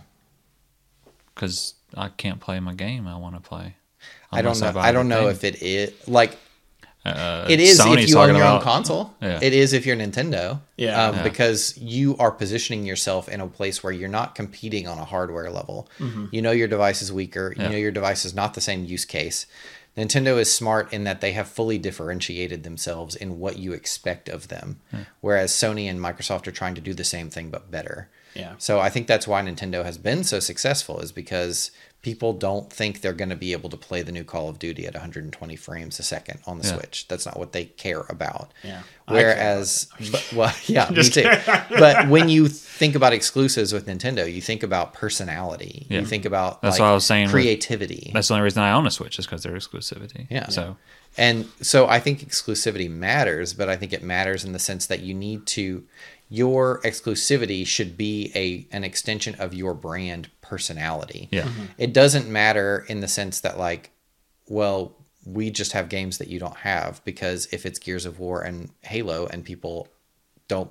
Because I can't play my game I want to play. I don't unless know. buy I don't the know thing. if it is like Uh, it is Sony's if you own talking your own about- console. Yeah. It is if you're Nintendo. Yeah. Um, Yeah. Because you are positioning yourself in a place where you're not competing on a hardware level. You know your device is weaker. You Yeah. know your device is not the same use case. Nintendo is smart in that they have fully differentiated themselves in what you expect of them, whereas Sony and Microsoft are trying to do the same thing but better. Yeah. So I think that's why Nintendo has been so successful, is because people don't think they're going to be able to play the new Call of Duty at one hundred twenty frames a second on the Yeah. Switch. That's not what they care about. Yeah. I care Whereas, but, well, yeah, me Just too. But when you think about exclusives with Nintendo, you think about personality. Yeah. You think about That's like, what I was saying with- creativity. That's the only reason I own a Switch, is because they're exclusivity. Yeah. So And so I think exclusivity matters, but I think it matters in the sense that you need to, your exclusivity should be a an extension of your brand personality. yeah. Mm-hmm. It doesn't matter in the sense that like, well, we just have games that you don't have, because if it's Gears of War and Halo and people don't,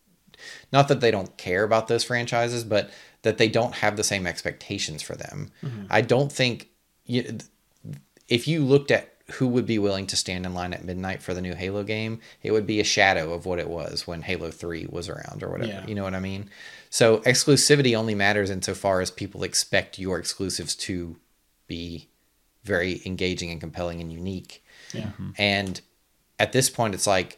not that they don't care about those franchises, but that they don't have the same expectations for them. I don't think you, if you looked at who would be willing to stand in line at midnight for the new Halo game, it would be a shadow of what it was when Halo three was around or whatever. Yeah. You know what I mean? So exclusivity only matters insofar as people expect your exclusives to be very engaging and compelling and unique. Yeah. And at this point, it's like,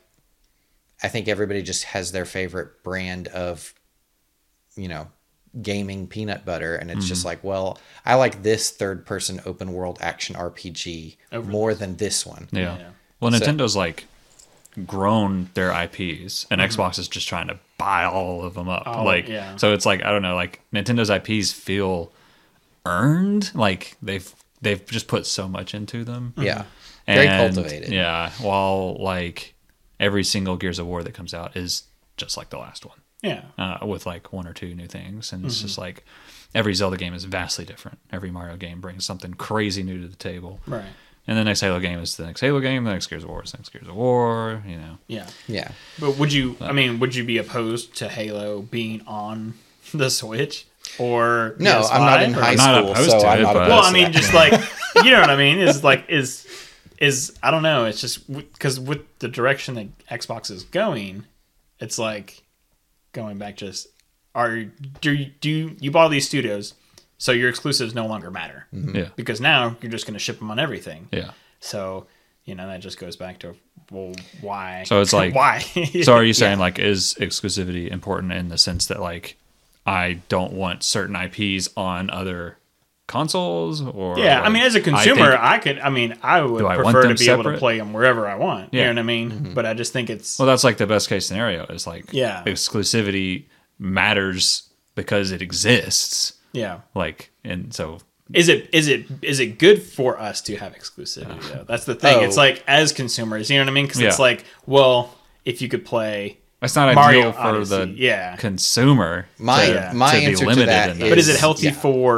I think everybody just has their favorite brand of, you know, gaming peanut butter. And it's just like, well, I like this third person open world action R P G Over more than this one. Yeah. Yeah. Well, So- Nintendo's like grown their I Ps, and Xbox is just trying to buy all of them up. Oh, like, yeah. so it's like I don't know. Like Nintendo's I Ps feel earned. Like they've they've just put so much into them. Yeah. Very And, cultivated. Yeah. While like every single Gears of War that comes out is just like the last one, Yeah. uh, with like one or two new things, and it's just like every Zelda game is vastly different. Every Mario game brings something crazy new to the table. Right. And the next Halo game is the next Halo game. The next Gears of War is the next Gears of War. You know. Yeah. Yeah. But would you? I mean, would you be opposed to Halo being on the Switch or No, P S five I'm not in or- high I'm not school, opposed so to I'm it, not but- opposed Well, I to mean, that. just like you know what I mean is like is is I don't know. It's just because with the direction that Xbox is going, it's like going back. Just are do you, do you, you bought these studios, so your exclusives no longer matter Yeah. because now you're just going to ship them on everything. Yeah. So you know that just goes back to well, why? So it's like- why? So are you saying like is exclusivity important in the sense that like I don't want certain I Ps on other consoles or Yeah, like, I mean, as a I consumer, think- I, could. I mean, I would Do I want prefer to them be able to separate? play them wherever I want. You Yeah. know what I mean? But I just think it's well, that's like the best case scenario is like Yeah. exclusivity matters because it exists. yeah. Like and so Is it is it is it good for us to have exclusivity though? That's the thing. Oh. It's like as consumers, you know what I mean? Because it's Yeah. like, well, if you could play, it's not Mario ideal for the Odyssey, yeah. consumer. My to, Yeah. my to be answer to limited that in is, but is it healthy yeah. for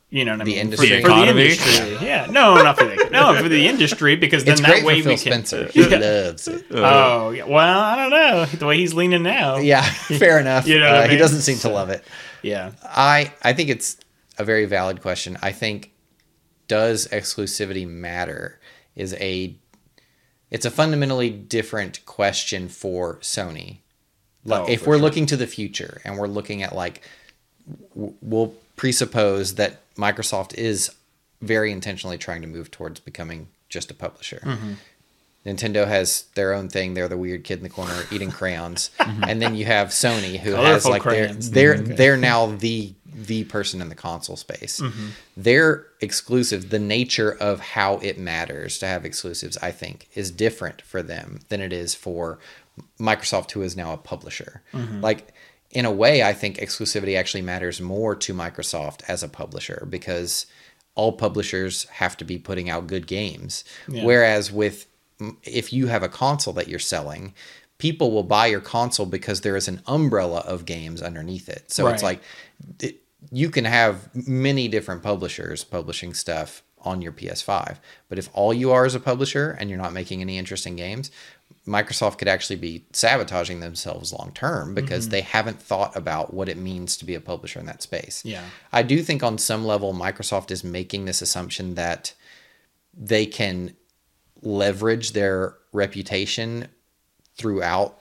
You know what I The mean? industry. For, The for the economy. industry. Yeah. No, not for the no for the industry because then It's that great way for Phil we can. Spencer. He Yeah. loves it. Oh yeah. Well, I don't know the way he's leaning now. Yeah, fair enough. You know what I uh, He mean? doesn't seem to love it. Yeah. I I think it's a very valid question. I think does exclusivity matter is a it's a fundamentally different question for Sony. Like Oh, if for we're sure. looking to the future and we're looking at like w- we'll presuppose that Microsoft is very intentionally trying to move towards becoming just a publisher. Mm-hmm. Nintendo has their own thing. They're the weird kid in the corner eating crayons. And then you have Sony who has Colorful like their, crayons. they're Okay. they're now the the person in the console space. Their exclusive, the nature of how it matters to have exclusives, I think, is different for them than it is for Microsoft, who is now a publisher. Like in a way, I think exclusivity actually matters more to Microsoft as a publisher because all publishers have to be putting out good games. Yeah. Whereas with if you have a console that you're selling, people will buy your console because there is an umbrella of games underneath it. So it's Right. like it, you can have many different publishers publishing stuff on your P S five. But if all you are is a publisher and you're not making any interesting games, Microsoft could actually be sabotaging themselves long term because Mm-hmm. they haven't thought about what it means to be a publisher in that space. Yeah. I do think on some level Microsoft is making this assumption that they can leverage their reputation throughout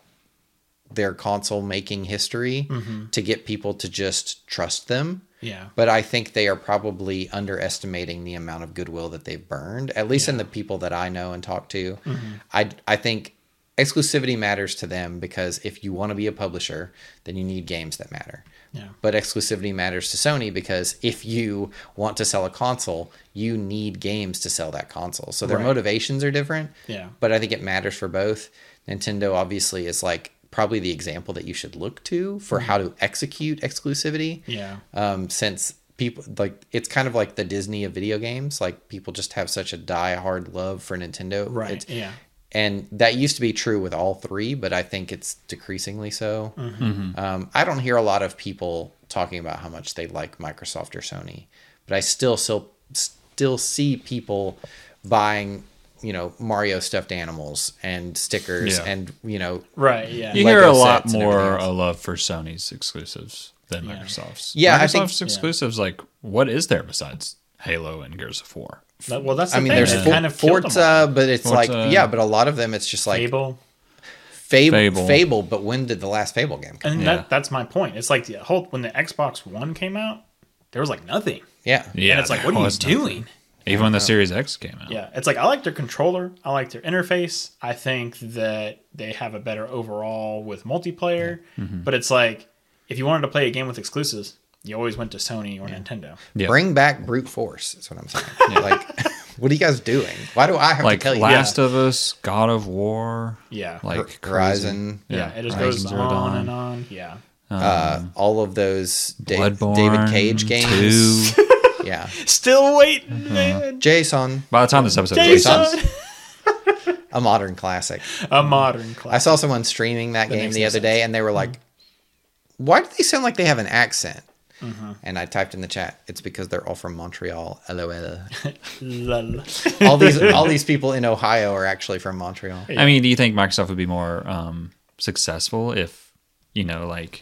their console making history to get people to just trust them. Yeah. But I think they are probably underestimating the amount of goodwill that they've burned, at least in the people that I know and talk to. I, I think exclusivity matters to them because if you want to be a publisher, then you need games that matter. Yeah. But exclusivity matters to Sony because if you want to sell a console, you need games to sell that console. So their Right. motivations are different. Yeah. But I think it matters for both. Nintendo obviously is like probably the example that you should look to for how to execute exclusivity. Yeah. Um, since people like it's kind of like the Disney of video games. Like people just have such a die-hard love for Nintendo. Right. It's- Yeah. and that used to be true with all three, but I think it's decreasingly so. Mm-hmm. Um, I don't hear a lot of people talking about how much they like Microsoft or Sony, but I still still still see people buying, you know, Mario stuffed animals and stickers Yeah. and you know, Right. Yeah. You Lego hear a lot sets and everything more else. a love for Sony's exclusives than Yeah. Microsoft's. Yeah, I Microsoft's think- exclusives, like, what is there besides Halo and Gears of War? That- well, that's the I mean, thing. there's It For- kind of killed them all. Forza, but it's Forza. like yeah, but a lot of them it's just like Fable. Fable, Fable. Fable. But when did the last Fable game come? And Yeah. that, that's my point. It's like the whole when the Xbox One came out, there was like nothing. Yeah, Yeah, and it's like, there what are you was nothing. doing? Even when the Series X came out. Yeah, it's like I like their controller. I like their interface. I think that they have a better overall with multiplayer. Mm-hmm. But it's like if you wanted to play a game with exclusives, you always went to Sony or Nintendo. Yeah. Bring back brute force. That's what I'm saying. Like, what are you guys doing? Why do I have Like to tell you? Last of Us, God of War, Yeah, like Horizon. crazy. yeah, it just Horizon goes Zero on Dawn. and on. Yeah, uh, all of those da- Bloodborne, David Cage games. two. Yeah, still waiting, man. Jason, By the time this episode Jason, releases, a modern classic. a modern I classic. saw someone streaming that game makes the no other day, sense. and they were like, "Why do they sound like they have an accent?" Mm-hmm. And I typed in the chat, "It's because they're all from Montreal." LOL. Lol. all these all these people in Ohio are actually from Montreal. I mean, do you think Microsoft would be more um, successful if, you know, like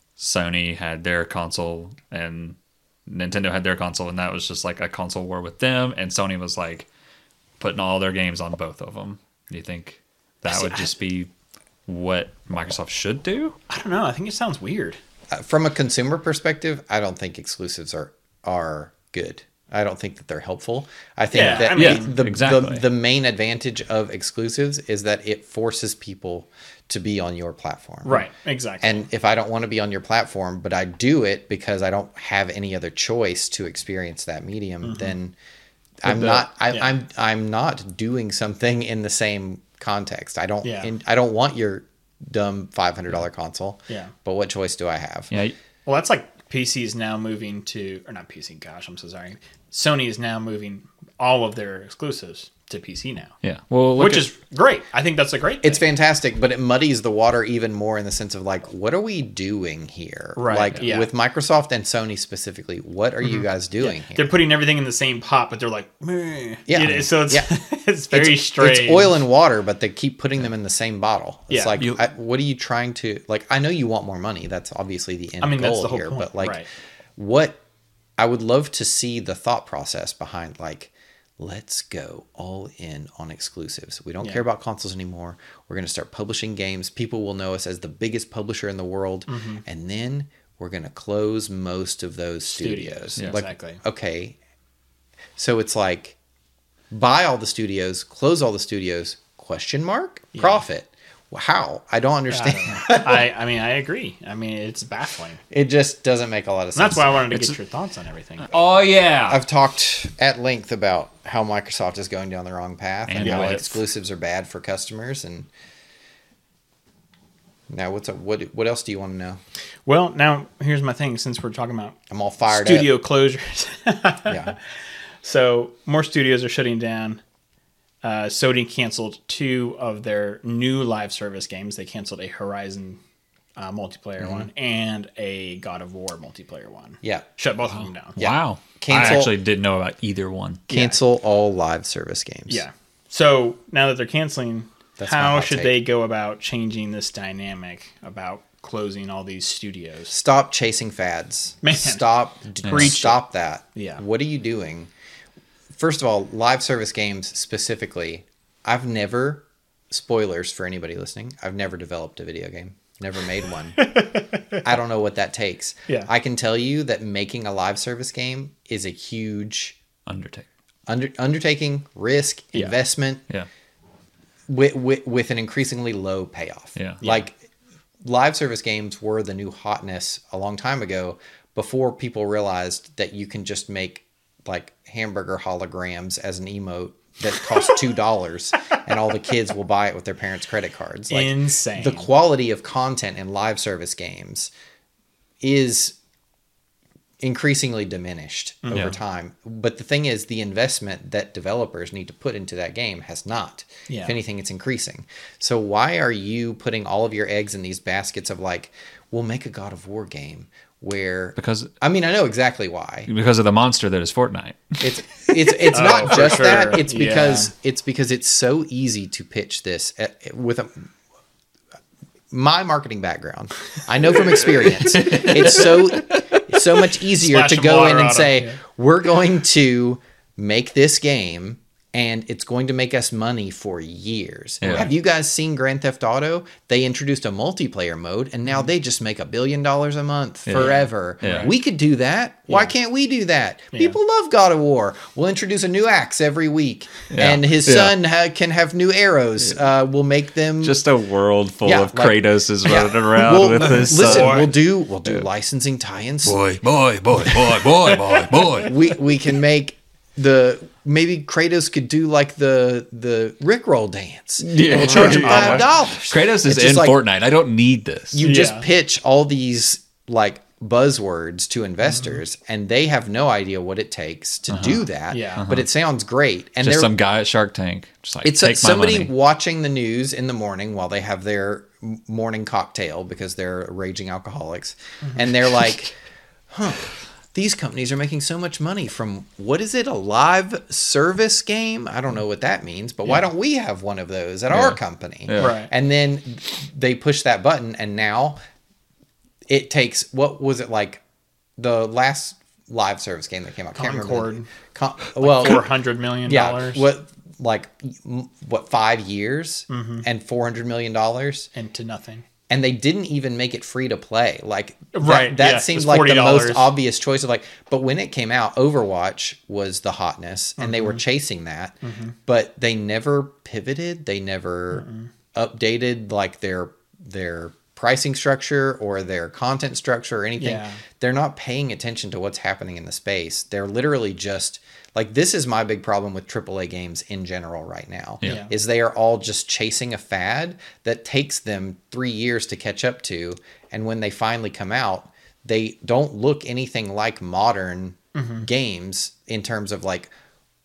Sony had their console and Nintendo had their console, and that was just like a console war with them, and Sony was like putting all their games on both of them? Do you think that See, would I- just be what Microsoft should do? I don't know. I think it sounds weird. Uh, From a consumer perspective, I don't think exclusives are are good. I don't think that they're helpful. I think Yeah, that I mean- the, the, exactly. the the main advantage of exclusives is that it forces people to be on your platform. Right. Exactly. And if I don't want to be on your platform, but I do it because I don't have any other choice to experience that medium, then I'm the- not. I, yeah. I'm I'm not doing something in the same context. I don't. Yeah. In, I don't want your dumb five hundred dollar console. Yeah. But what choice do I have? Yeah, Well, that's like P C is now moving to, or not P C. Gosh, I'm so sorry. Sony is now moving all of their exclusives to P C now. Yeah. Well, look Which at- is great. I think that's a great thing. It's fantastic, but it muddies the water even more in the sense of like, what are we doing here? Right, Like yeah. with Microsoft and Sony specifically, what are you guys doing here? They're putting everything in the same pot, but they're like, meh. Yeah. You know, so it's Yeah. it's very it's, strange. It's oil and water, but they keep putting them in the same bottle. It's Yeah. like, You- I, what are you trying to like? I know you want more money. That's obviously the end I mean, goal that's the whole here. point, But like, right. what I would love to see the thought process behind like, let's go all in on exclusives. We don't Yeah. care about consoles anymore. We're going to start publishing games. People will know us as the biggest publisher in the world, Mm-hmm. and then we're going to close most of those studios. Studios, yeah, Like, exactly. Okay, so it's like buy all the studios, close all the studios, question mark, profit. Well, how? I don't I, understand. don't know. I I mean, I agree. I mean, it's baffling. It just doesn't make a lot of And sense. that's why I wanted to It's- get your thoughts on everything. Oh yeah. I've talked at length about how Microsoft is going down the wrong path and, And how what- exclusives are bad for customers. And now, what's up? What what else do you want to know? Well, now here's my thing. Since we're talking about I'm all fired studio closures, up. Yeah, so more studios are shutting down. Uh, Sony canceled two of their new live service games. They canceled a Horizon uh, multiplayer one and a God of War multiplayer one. yeah. Shut both of them down. Wow. Cancel- I actually didn't know about either one. Cancel all live service games. Yeah. So now that they're canceling, That's my how hot should take. they go about changing this dynamic about closing all these studios? Stop chasing fads. Man. Stop. d- Preach Stop that. Yeah. What are you doing? First of all, live service games specifically. I've never, spoilers for anybody listening, I've never developed a video game. Never made one. I don't know what that takes. Yeah. I can tell you that making a live service game is a huge Undertake. under, undertaking, risk, Yeah. investment, Yeah. with, with with an increasingly low payoff. Yeah. Like live service games were the new hotness a long time ago before people realized that you can just make like hamburger holograms as an emote that costs two dollars and all the kids will buy it with their parents' credit cards. Like Insane. the quality of content in live service games is increasingly diminished over Yeah. time. But the thing is, the investment that developers need to put into that game has not. Yeah. If anything, it's increasing. So why are you putting all of your eggs in these baskets of like, we'll make a God of War game where Because I mean, I know exactly why. because of the monster that is Fortnite. It's it's it's Oh, not for just sure. that. It's Yeah. because it's because it's so easy to pitch this at, with a my marketing background. I know from experience. It's so it's so much easier Splash to some go water in on and 'em, say, yeah. we're going to make this game and it's going to make us money for years. Yeah. Have you guys seen Grand Theft Auto? They introduced a multiplayer mode and now they just make a billion dollars a month forever. Yeah. We could do that. Why Yeah. can't we do that? People love God of War. We'll introduce a new axe every week, and his Yeah. son ha- can have new arrows. Uh, we'll make them Just a world full Yeah, of like- Kratos is Yeah. running around We'll- with his listen. son. We'll do we'll do licensing tie-ins. Boy, boy, boy, boy, boy, boy, boy. We we can make the maybe Kratos could do like the the Rickroll dance. Yeah. And we'll charge him Yeah. five dollars. Kratos is It's just in like, Fortnite. I don't need this. You Yeah. just pitch all these like buzzwords to investors, and they have no idea what it takes to do that. Yeah. But it sounds great, and Just they're some guy at Shark Tank. Just like it's take my somebody money. watching the news in the morning while they have their m- morning cocktail because they're raging alcoholics, and they're like, "Huh, these companies are making so much money from what is it? A live service game? I don't know what that means, but why don't we have one of those at our company?" Yeah. Right. And then they push that button, and now it takes what was it like the last live service game that came out? I can't remember. Concord. the- Con- well, Four hundred million yeah, dollars. what like m- what five years and four hundred million dollars, into nothing. and they didn't even make it free to play. Like that, Right, that yeah, seemed it's like the forty dollars. most obvious choice of like. But when it came out, Overwatch was the hotness, and they were chasing that, but they never pivoted. They never updated like their their pricing structure or their content structure or anything. Yeah. They're not paying attention to what's happening in the space. They're literally just like, this is my big problem with triple A games in general right now. Yeah. Is they are all just chasing a fad that takes them three years to catch up to, and when they finally come out, they don't look anything like modern games in terms of like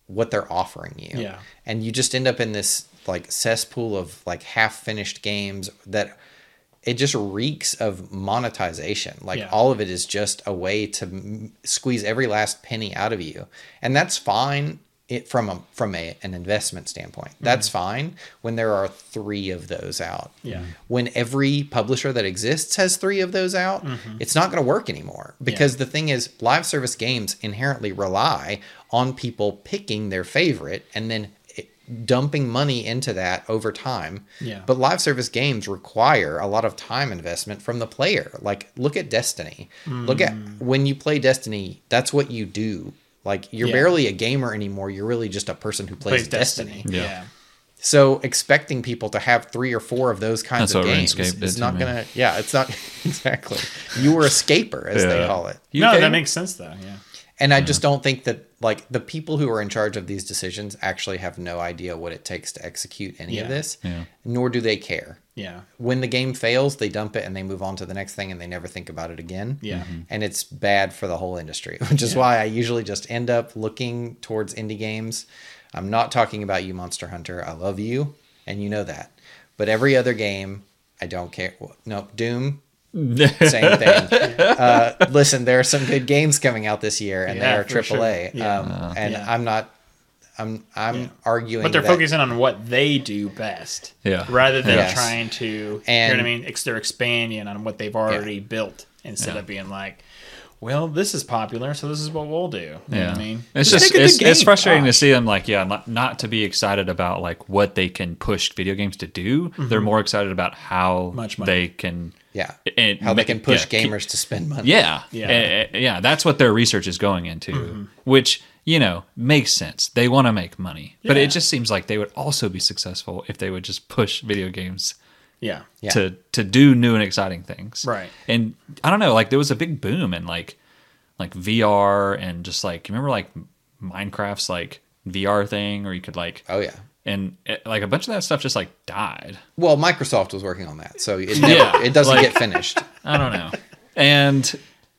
what they're offering you. Yeah. And you just end up in this like cesspool of like half finished games that it just reeks of monetization. Like Yeah. all of it is just a way to m- squeeze every last penny out of you. And that's fine it from a, from a, an investment standpoint. That's fine when there are three of those out. Yeah. When every publisher that exists has three of those out, it's not going to work anymore. Because the thing is, live service games inherently rely on people picking their favorite and then dumping money into that over time. Yeah. But live service games require a lot of time investment from the player. Like, look at Destiny. Look at when you play Destiny, that's what you do. Like, you're Yeah. barely a gamer anymore. You're really just a person who plays, Plays Destiny. Destiny. Yeah. Yeah. So expecting people to have three or four of those kinds That's of what games RuneScape did is to not me. going to, yeah, it's not, exactly. You were a scaper, as they Yeah. call it. You no, game? that makes sense though. Yeah. And I just don't think that, like, the people who are in charge of these decisions actually have no idea what it takes to execute any Yeah. of this, Yeah. nor do they care. Yeah. When the game fails, they dump it and they move on to the next thing and they never think about it again. Yeah. And it's bad for the whole industry, which is why I usually just end up looking towards indie games. I'm not talking about you, Monster Hunter. I love you, and you know that. But every other game, I don't care. Well, no, Doom, same thing. Uh, listen, there are some good games coming out this year, and Yeah, they are for triple A. sure. Yeah. Um, and Yeah. I'm not. I'm I'm Yeah. arguing, But they're that, focusing on what they do best. Yeah. Rather than Yes. trying to, you And- know what I mean? Ex- They're expanding on what they've already built instead Yeah. of being like, well, this is popular, so this is what we'll do. You know Yeah, what I mean? it's Just just make a good it's, it's game. frustrating to Gosh. see them like yeah, not, not to be excited about like what they can push video games to do. They're more excited about how Much money. they can yeah, and how they ma- can push yeah, keep- gamers to spend money. Yeah, Yeah. yeah, yeah. That's what their research is going into, which you know makes sense. They want to make money, but Yeah. it just seems like they would also be successful if they would just push video games Yeah. Yeah. to to do new and exciting things. Right. And I don't know, like there was a big boom in like like V R and just like you remember like Minecraft's like V R thing, or you could like Oh yeah. and it, like a bunch of that stuff just like died. Well, Microsoft was working on that, so it never, Yeah, it doesn't like- get finished. I don't know. And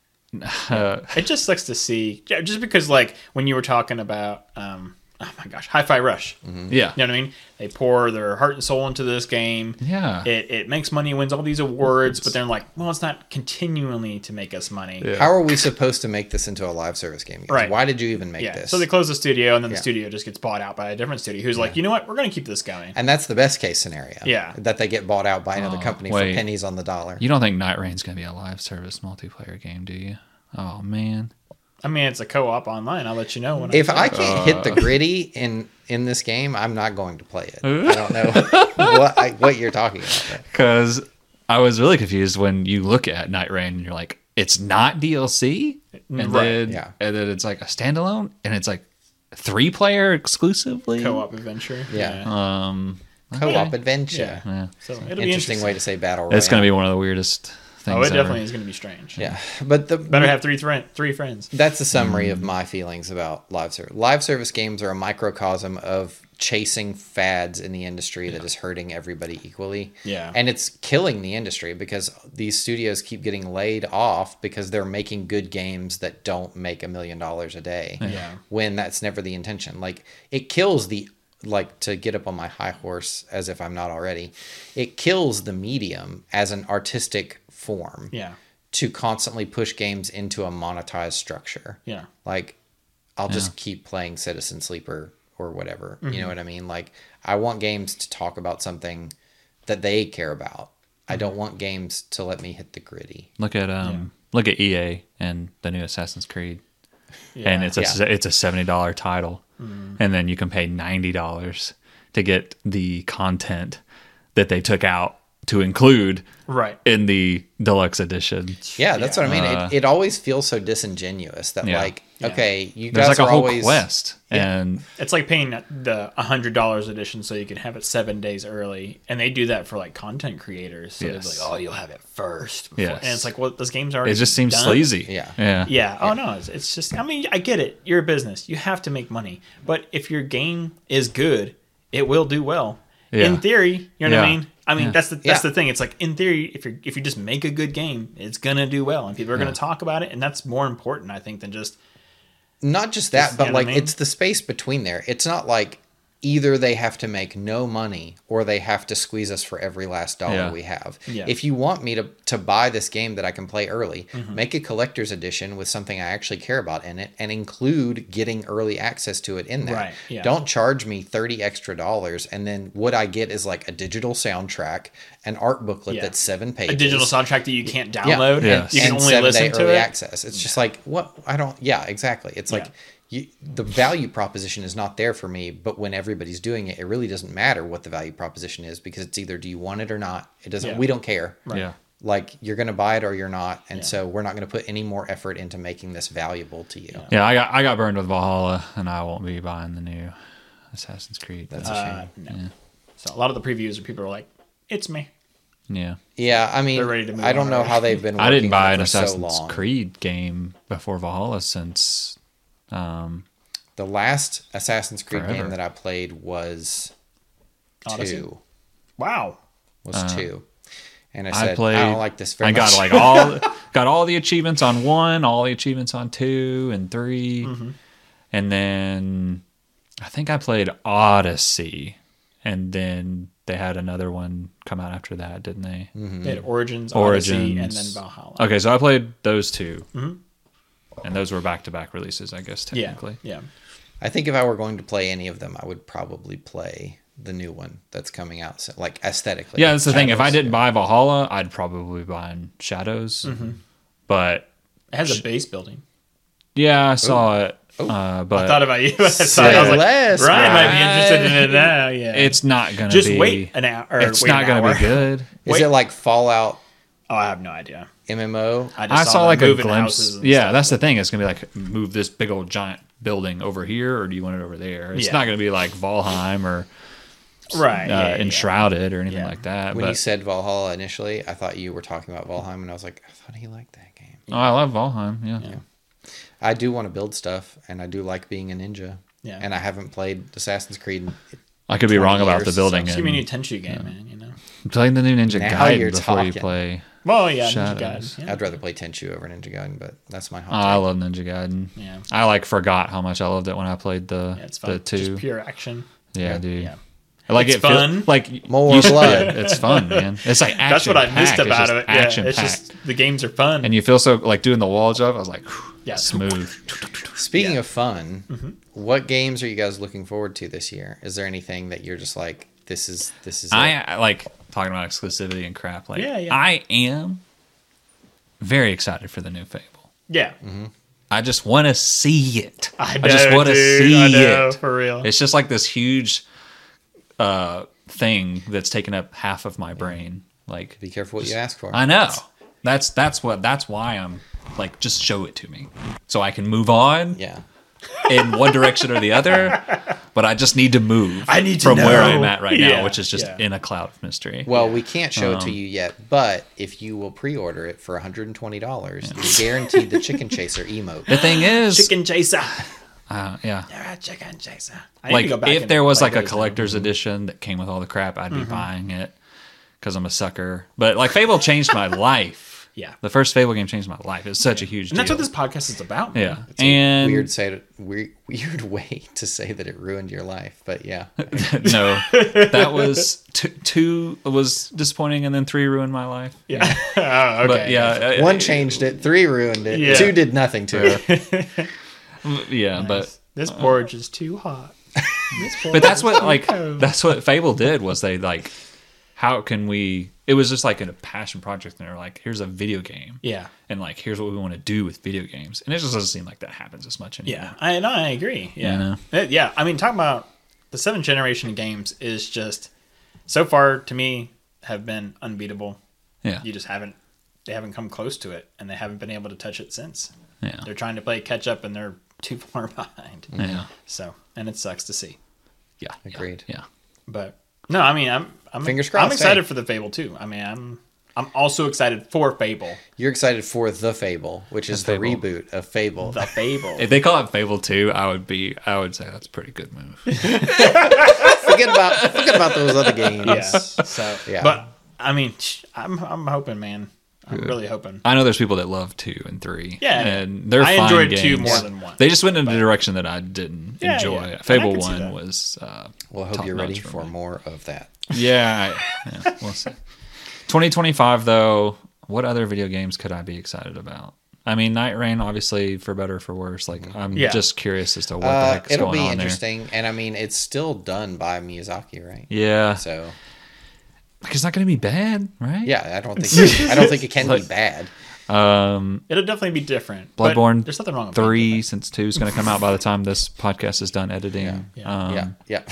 uh, It just sucks to see, yeah, just because, like, when you were talking about, um, oh my gosh, Hi-Fi Rush. yeah, You know what I mean? They pour their heart and soul into this game. Yeah. It, it makes money, wins all these awards, but they're like, well, it's not continually to make us money. Yeah. How are we supposed to make this into a live service game? guys? Right. Why did you even make Yeah. this? So they close the studio, and then the Yeah. studio just gets bought out by a different studio who's like, you know what? We're going to keep this going. and that's the best case scenario. Yeah. That they get bought out by another Oh, company wait. for pennies on the dollar. You don't think Night Rain's gonna be a live service multiplayer game, do you? Oh man. I mean, it's a co-op online. I'll let you know when If I I can't hit Uh. the gritty in in this game, I'm not going to play it. I don't know what I, what you're talking about. There. Because I was really confused when you look at Night Rain and you're like, it's not D L C, and Right, then yeah. and then it's like a standalone, and it's like three player exclusively. co-op adventure. Yeah. Um, Co-op adventure. Yeah. yeah, So it'll be Interesting interesting. way to say battle royale. it's gonna be one of the weirdest things. Oh, it ever. definitely is going to be strange. Yeah, but the Better have three friend, three friends. that's the summary Mm. of my feelings about live service. Live service games are a microcosm of chasing fads in the industry that is hurting everybody equally. Yeah. And it's killing the industry because these studios keep getting laid off because they're making good games that don't make a million dollars a day. Yeah. When that's never the intention. Like, it kills the like to get up on my high horse as if I'm not already. It kills the medium as an artistic form. Yeah. To constantly push games into a monetized structure. Yeah. Like, I'll just keep playing Citizen Sleeper or whatever. You know what I mean? Like, I want games to talk about something that they care about. I don't want games to let me hit the gritty. Look at um, look at E A and the new Assassin's Creed, Yeah. and it's a Yeah. it's a seventy dollar title, and then you can pay ninety dollars to get the content that they took out to include right. in the deluxe edition. Yeah, that's Yeah. what I mean. Uh, it, it always feels so disingenuous that, Yeah. like, Yeah. okay, you There's guys like a are whole always. quest, Yeah. and It's like paying the one hundred dollars edition so you can have it seven days early. And they do that for like content creators. So Yes. they're like, oh, you'll have it first. before-" Yes. And it's like, well, those games already it just seems done. sleazy. Yeah. yeah, Yeah. Oh, no. It's, it's just, I mean, I get it. You're a business. You have to make money. But if your game is good, it will do well. Yeah. In theory, you know what I Yeah. mean? I mean, Yeah. that's the that's Yeah. the thing. It's like in theory, if you if you just make a good game, it's gonna do well, and people are gonna talk about it, and that's more important, I think, than just Not just that, Just- but you know what like I mean? it's the space between there. It's not like either they have to make no money or they have to squeeze us for every last dollar Yeah. we have. Yeah. If you want me to to buy this game that I can play early, Mm-hmm. make a collector's edition with something I actually care about in it and include getting early access to it in there. Right, yeah. Don't charge me thirty extra dollars and then what I get is like a digital soundtrack, an art booklet Yeah. that's seven pages. A digital soundtrack that you can't download. Yeah. And you can and only seven listen day to early it. access. It's just like what I don't. Yeah, exactly. It's like Yeah. you, the value proposition is not there for me. But when everybody's doing it, it really doesn't matter what the value proposition is because it's either do you want it or not. It doesn't. Yeah. We don't care. Yeah. Like you're going to buy it or you're not, and Yeah. so we're not going to put any more effort into making this valuable to you. Yeah, I got I got burned with Valhalla, and I won't be buying the new Assassin's Creed. That's a Uh, shame. no. So a lot of the previews are people are like, "It's me." Yeah. Yeah, I mean, They're ready to move I don't on know already. how they've been. I didn't working buy on it an for so Assassin's long. Creed game before Valhalla since um, The last Assassin's Creed Forever. game that I played was Odyssey? two. Wow. Was two, and I Uh, I said played. I don't like this very I got much. like all got all the achievements on one, all the achievements on two and 3 Mm-hmm. and then I think I played Odyssey, and then they had another one come out after that, didn't they? Mm-hmm. They had Origins, Odyssey, and Origins. then Valhalla. Okay, so I played those two, and those were back to back releases, I guess Yeah. technically. Yeah. I think if I were going to play any of them, I would probably play the new one that's coming out, so, like aesthetically. Yeah, that's the thing. If I Shadows. didn't buy Valhalla, I'd probably buy Shadows. But It has a base building. yeah, I saw it. Uh, but I thought about you. I, thought, I was like, less, Ryan might be Ryan. interested in it now. Yeah. it's not gonna just be. wait an hour. Or It's wait not an gonna hour. be good. Is Wait. it like Fallout Oh, I have no idea. M M O? I just I saw, saw them like a moving glimpse. houses and Yeah, stuff. that's the thing. It's gonna be like move this big old giant building over here, or do you want it over there? It's Yeah. not gonna be like Valheim or right. uh, yeah, yeah, Enshrouded or anything Yeah. like that. When but you said Valhalla initially, I thought you were talking about Valheim, and I was like, I thought he liked that game. oh, I love Valheim. Yeah. Yeah. I do want to build stuff, and I do like being a ninja. Yeah. And I haven't played Assassin's Creed. in I could be twenty wrong about years, the building. so- It's gonna be a new and Tenchu game, man. You know. playing the new Ninja Now you're Gaiden before you talking. play. Well, yeah, Ninja Shadows. Gaiden. Yeah. I'd rather play Tenchu over Ninja Gaiden, but that's my Oh, hot I take. love Ninja Gaiden. Yeah. I like forgot how much I loved it when I played the Yeah, it's fun. the two. Just pure action. yeah, Yeah. dude. Yeah. Like It's it feel- fun. like More you should- blood. yeah, it's fun, man. It's like action. That's what I missed packed. It's about just it. Yeah, Action it's packed. just the games are fun. And you feel so like doing the wall jump. I was like, whew, Yeah. smooth. Speaking of fun, Mm-hmm. what games are you guys looking forward to this year? Is there anything that you're just like, this is this is it? I I like talking about exclusivity and crap. Like, Yeah, yeah. I am very excited for the new Fable. yeah. I just want to see it. I know, just want to dude. see I know, it for real. It's just like this huge uh, thing that's taken up half of my brain. Like, Be careful what you ask for. I know. That's that's what that's why I'm like, just show it to me so I can move on yeah. in one direction or the other. But I just need to move. I need to from where know. I'm at right now, Yeah, which is just yeah. in a cloud of mystery. Well, we can't show it Um, to you yet, but if you will pre-order it for one hundred twenty dollars, you're guaranteed the Chicken Chaser emote. The thing is, Chicken Chaser. uh, yeah. Yeah, Chicken Chaser. I need Like to go back if and there was play like a those now. collector's edition that came with all the crap, I'd Mm-hmm. be buying it because I'm a sucker. But like Fable changed my life. Yeah. The first Fable game changed my life. It's such a huge And that's deal. what this podcast is about. man. yeah. It's a- And Weird say weird weird way to say that it ruined your life, but yeah. no, that was two, two was disappointing, and then three ruined my life. yeah. oh, okay. But yeah, uh, One changed it, three ruined it, Yeah. two did nothing to it. yeah, but this porridge is too hot. This porridge but that's is what too like cold. that's what Fable did was they like, how can we? It was just like a passion project, and they're like, here's a video game. Yeah. And like, here's what we want to do with video games, and it just doesn't seem like that happens as much anymore. Yeah, I no, I agree. Yeah, You know? Uh, yeah. I mean, talking about the seventh generation of games is just so far to me have been unbeatable. Yeah, You just haven't they haven't come close to it, and they haven't been able to touch it since. yeah, They're trying to play catch up, and they're too far behind. yeah, So, and it sucks to see. yeah. Agreed. Yeah, But no, I mean, I'm I'm Fingers I'm crossed, excited hey. for the Fable too. I mean, I'm I'm also excited for Fable, You're excited for The Fable, which is the, Fable. reboot of Fable. the Fable. if they call it Fable two, I would be, I would say that's a pretty good move. forget about forget about those other games. yeah. So, Yeah. but I mean, sh- I'm I'm hoping, man. I'm really hoping. I know there's people that love two and three. Yeah, and they're I fine enjoyed games. two more than one. They just went in a direction that I didn't Yeah, enjoy. yeah. And I Fable can see one that. was. Uh, Well, I hope top you're ready notch for me. more of that. Yeah, I, yeah, we'll see. twenty twenty-five though, what other video games could I be excited about? I mean, Night Rain, obviously, for better or for worse. Like, I'm Yeah. just curious as to what the Uh, heck's it'll going be on interesting, and I mean, it's still done by Miyazaki, right? there. Yeah, So like, it's not going to be bad, right? yeah, I don't think I don't think it can be Like- bad. Um, It'll definitely be different. but Bloodborne there's nothing wrong with three, being since two is going to come out by the time this podcast is done editing. Yeah, yeah, Um, yeah, yeah.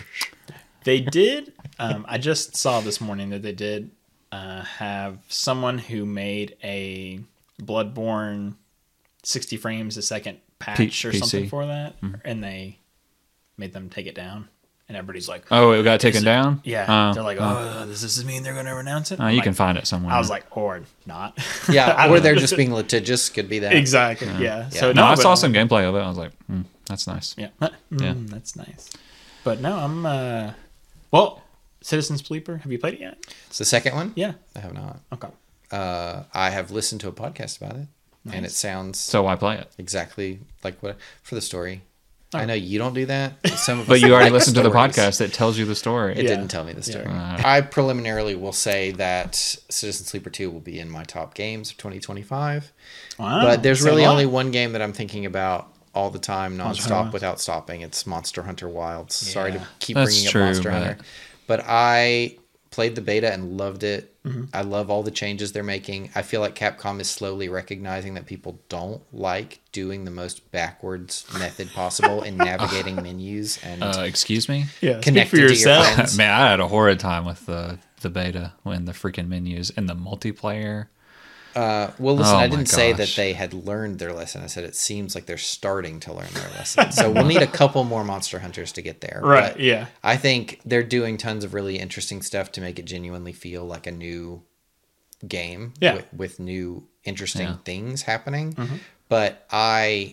They did. Um, I just saw this morning that they did uh, have someone who made a Bloodborne sixty frames a second patch P- or P C. something for that, and they made them take it down. And everybody's like, Oh, it got taken Is it- down? yeah. Oh, They're like, oh. oh, does this mean they're going to renounce it? Uh, I'm you like- can find it somewhere. I was like, or not. I Yeah, don't or know. they're just being litigious. Could be that. exactly. Yeah. So no, no, I but- saw some gameplay of it. I was like, hmm, that's nice. Yeah. Mm, Yeah. That's nice. But no, I'm. uh Well, Citizen Sleeper. Have you played it yet? It's the second one. Yeah. I have not. Okay. Uh, I have listened to a podcast about it, and it Nice. sounds So why play it? exactly like what for the story. Oh. I know you don't do that. But some of But us you already like listened to the stories. podcast that tells you the story. It Yeah. didn't tell me the story. Yeah. I preliminarily will say that Citizen Sleeper two will be in my top games of twenty twenty-five. Wow. But there's Same really lot. only one game that I'm thinking about all the time, Monster nonstop, Hunter. without stopping. It's Monster Hunter Wilds. Sorry to Yeah. keep That's bringing true, up Monster but- Hunter. But I played the beta and loved it. Mm-hmm. I love all the changes they're making. I feel like Capcom is slowly recognizing that people don't like doing the most backwards method possible in navigating menus and Uh, excuse me? Yeah. Speak connected for to your yourself. friends. Man, I had a horrid time with the, the beta when the freaking menus and the multiplayer. Uh, well, listen, Oh I my didn't say that gosh. they had learned their lesson. I said it seems like they're starting to learn their lesson. So we'll need a couple more Monster Hunters to get there. Right. But Yeah. I think they're doing tons of really interesting stuff to make it genuinely feel like a new game Yeah. with, with new interesting Yeah. things happening. But I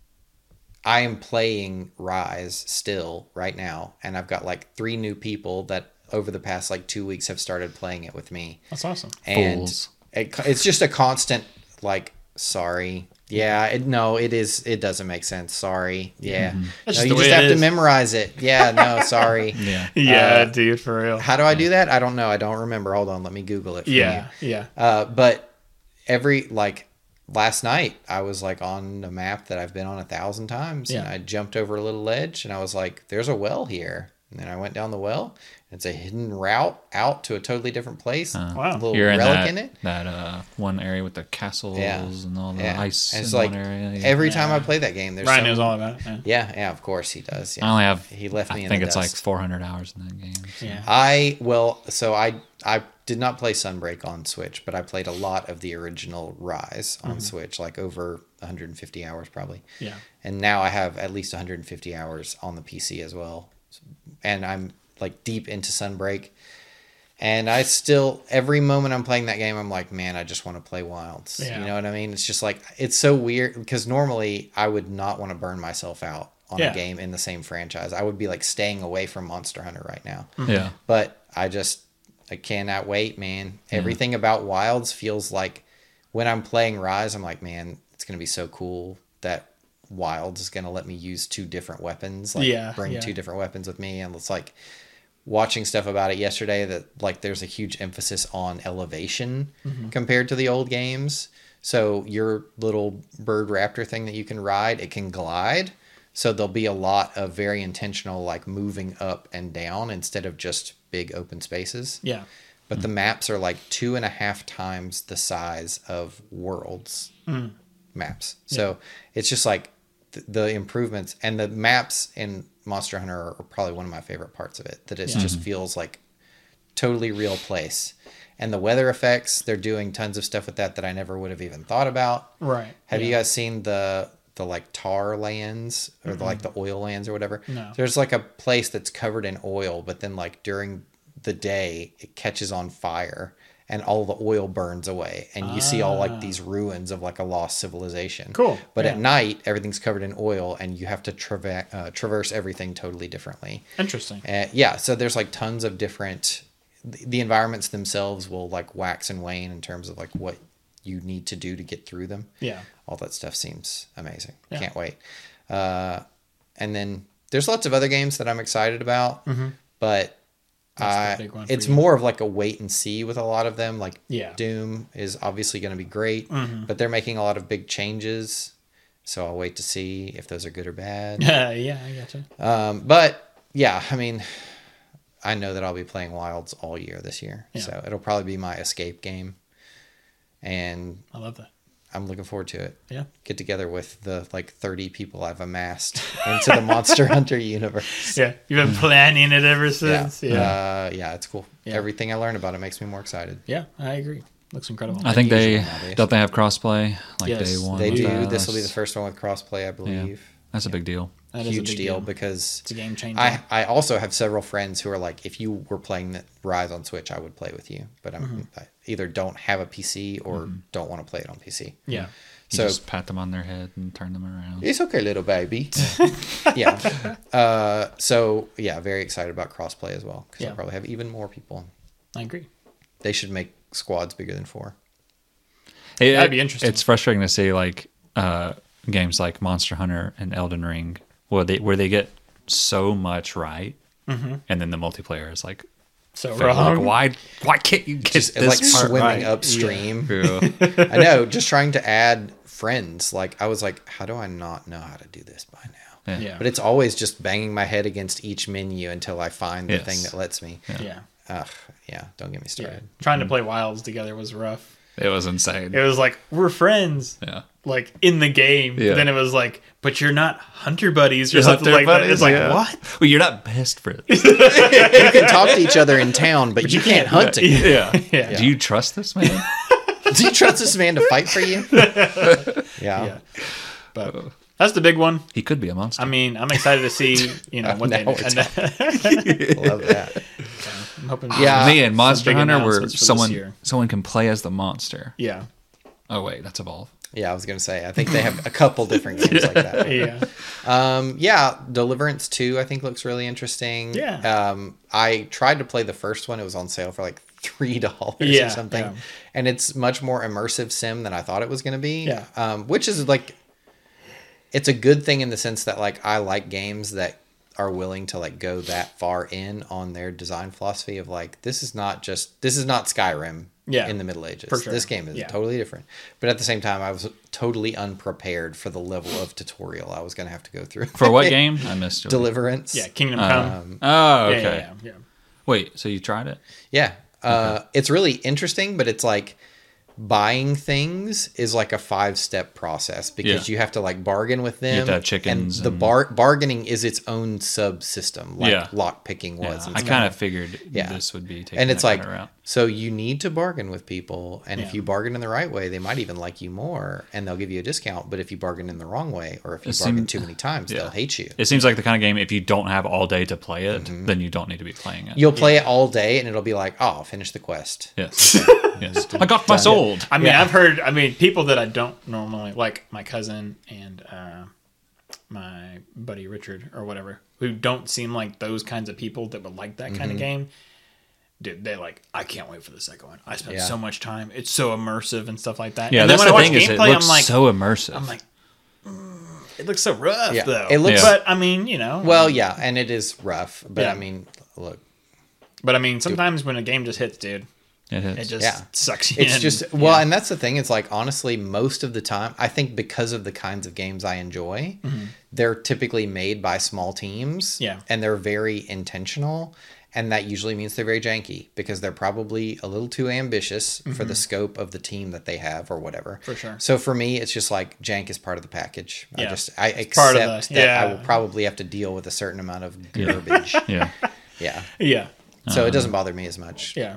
I am playing Rise still right now, and I've got like three new people that over the past like two weeks have started playing it with me. That's awesome. And Fools. it, it's just a constant like sorry. Yeah, it, no, it is. It doesn't make sense. Sorry. Yeah, That's no, just you the just way it have to is. memorize it. Yeah, no, sorry. Yeah. Yeah, dude, for real. How do I do that? I don't know. I don't remember. Hold on, let me Google it. For Yeah. Yeah. You. Uh, but every like last night, I was like on a map that I've been on a thousand times, and Yeah. I jumped over a little ledge, and I was like, "There's a well here." And then I went down the well. It's a hidden route out to a totally different place. Wow. A little You're in relic that, in it. that uh, one area with the castles Yeah. and all the Yeah. ice And in it's like one area. Yeah. every time I play that game, there's Ryan some- knows all about it. Yeah. Yeah, yeah, of course he does. Yeah. I only have, He left me I in think the it's dust. like four hundred hours in that game. so. Yeah. I well, so I I did not play Sunbreak on Switch, but I played a lot of the original Rise on Switch, like over one hundred fifty hours probably. Yeah. And now I have at least one hundred fifty hours on the P C as well, and I'm like deep into Sunbreak. And I still, every moment I'm playing that game, I'm like, man, I just want to play Wilds. Yeah. You know what I mean? It's just like, it's so weird because normally I would not want to burn myself out on Yeah. a game in the same franchise. I would be like staying away from Monster Hunter right now. Yeah. But I just, I cannot wait, man. Everything about Wilds feels like when I'm playing Rise, I'm like, man, it's going to be so cool that Wilds is going to let me use two different weapons. Like, Yeah, bring yeah. two different weapons with me. And it's like, watching stuff about it yesterday that like there's a huge emphasis on elevation compared to the old games. So your little bird raptor thing that you can ride, it can glide. So there'll be a lot of very intentional like moving up and down instead of just big open spaces. Yeah. But the maps are like two and a half times the size of Worlds maps. So it's just like th- the improvements and the maps in Monster Hunter are, are probably one of my favorite parts of it. That it Yeah. just feels like totally real place. And the weather effects, they're doing tons of stuff with that that I never would have even thought about. Right. Have yeah. you guys seen the the like tar lands or the, like the oil lands or whatever? No. There's like a place that's covered in oil, but then like during the day it catches on fire and all the oil burns away and you see all like these ruins of like a lost civilization. Cool. But Yeah. at night everything's covered in oil and you have to trava- uh, traverse everything totally differently. Interesting. Uh, yeah, so there's like tons of different the the environments themselves will like wax and wane in terms of like what you need to do to get through them. Yeah. All that stuff seems amazing. Yeah. Can't wait. Uh, and then there's lots of other games that I'm excited about, Mm-hmm. but That's uh, the big one for it's you. more of like a wait and see with a lot of them. Like Yeah. Doom is obviously going to be great, Mhm. but they're making a lot of big changes. So I'll wait to see if those are good or bad. Yeah, yeah, I gotcha. Um, but yeah, I mean, I know that I'll be playing Wilds all year this year, Yeah. so it'll probably be my escape game, and I love that. I'm looking forward to it. Yeah. Get together with the like thirty people I've amassed into the Monster Hunter universe. Yeah, you've been planning it ever Yeah, since. Yeah, yeah, Uh, yeah, it's cool. Yeah. Everything I learned about it makes me more excited. I agree. Looks incredible. I think they usual nowadays. don't they have crossplay like Yes, day one. They with do. that? This will be the That's- first one with crossplay, I believe. That's a big deal. That is a Huge big deal, deal. because It's a game changer. I, I also have several friends who are like, if you were playing the Rise on Switch, I would play with you. But I'm, Mm-hmm. I either don't have a P C or don't want to play it on P C. yeah, You So just pat them on their head and turn them around. it's okay, little baby. yeah. Uh, so yeah, very excited about crossplay as well, because Yeah. I'll probably have even more people. I agree. They should make squads bigger than four. It- That'd be interesting. It's frustrating to see like uh, games like Monster Hunter and Elden Ring, where they where they get so much right, Mm-hmm. and then the multiplayer is like, So like, wrong. why why can't you get Just this like part swimming right? upstream. Yeah. I know, just trying to add friends. Like I was like, how do I not know how to do this by now? Yeah. Yeah. But it's always just banging my head against each menu until I find the Yes. thing that lets me. Yeah. Ugh, yeah, don't get me Yeah. started. Trying to play Wilds together was rough. It was insane. It was like, we're friends. Yeah. Like in the game. Yeah. Then it was like, but you're not hunter buddies or You're something hunter like that. buddies? It's like, Yeah. what? Well, you're not best friends. You can talk to each other in town, but, you, can't hunt together. yeah. Yeah. Do you trust this man? Do you trust this man to fight for you? Yeah. Yeah. But that's the big one. He could be a monster. I mean, I'm excited to see, you know, what Now they we're Love that. I'm hoping Yeah. Me and Monster big Hunter, where announcements for this someone year. someone can play as the monster. Yeah. Oh wait, that's Evolve. Yeah, I was gonna say. I think they have a couple different games like that. Yeah. Um, yeah, Deliverance two I think looks really interesting. Yeah. Um, I tried to play the first one. It was on sale for like three dollars Yeah, or something, yeah. and it's much more immersive sim than I thought it was gonna be. Yeah. Um, which is like, it's a good thing in the sense that like I like games that are willing to like go that far in on their design philosophy of like, this is not just this is not Skyrim. Yeah, In the Middle Ages. for sure. This game is Yeah. totally different. But at the same time, I was totally unprepared for the level of tutorial I was going to have to go through. For what game? I missed it. Deliverance. Yeah. Kingdom Uh, Come. Oh, Yeah, okay. yeah, yeah, yeah. Wait, so you tried it? Yeah. Uh, it's really interesting, but it's like buying things is like a five step process because Yeah. you have to like bargain with them. have to have chickens And the and- bar- bargaining is its own subsystem, like Yeah. lock picking was. Yeah, and I stuff. kind of figured Yeah. this would be taken And it's that like, kinda route. so you need to bargain with people. And Yeah. if you bargain in the right way, they might even like you more and they'll give you a discount. But if you bargain in the wrong way, or if you It bargain seem- too many times, yeah. they'll hate you. It seems like the kind of game, if you don't have all day to play it, Mm-hmm. then you don't need to be playing it. You'll play it all day and it'll be like, oh, I'll finish the quest. Yes. yes. I got my sold. I mean, Yeah. I've heard, I mean, people that I don't normally, like my cousin and uh, my buddy Richard or whatever, who don't seem like those kinds of people that would like that Mm-hmm. kind of game. Dude, they're like, I can't wait for the second one. I spent Yeah. so much time. It's so immersive and stuff like that. Yeah, and then that's when the I watch thing is it gameplay, looks I'm like, so immersive. I'm like, mm, it looks so rough Yeah, though. it looks- but I mean, you know. Well, yeah, and it is rough. But Yeah. I mean, look, But I mean, sometimes when a game just hits, dude, it is. it just Yeah. sucks you it's in. just, well, Yeah. and that's the thing. It's like, honestly, most of the time, I think because of the kinds of games I enjoy, they're typically made by small teams. Mm-hmm. Yeah. And they're very intentional. And that usually means they're very janky because they're probably a little too ambitious for the scope of the team that they have or whatever. Mm-hmm. For sure. So for me, it's just like jank is part of the package. I Yeah. just, I part accept of the- that I yeah. will probably have to deal with a certain amount of garbage. yeah. Yeah. yeah. So it doesn't bother me as much. Yeah.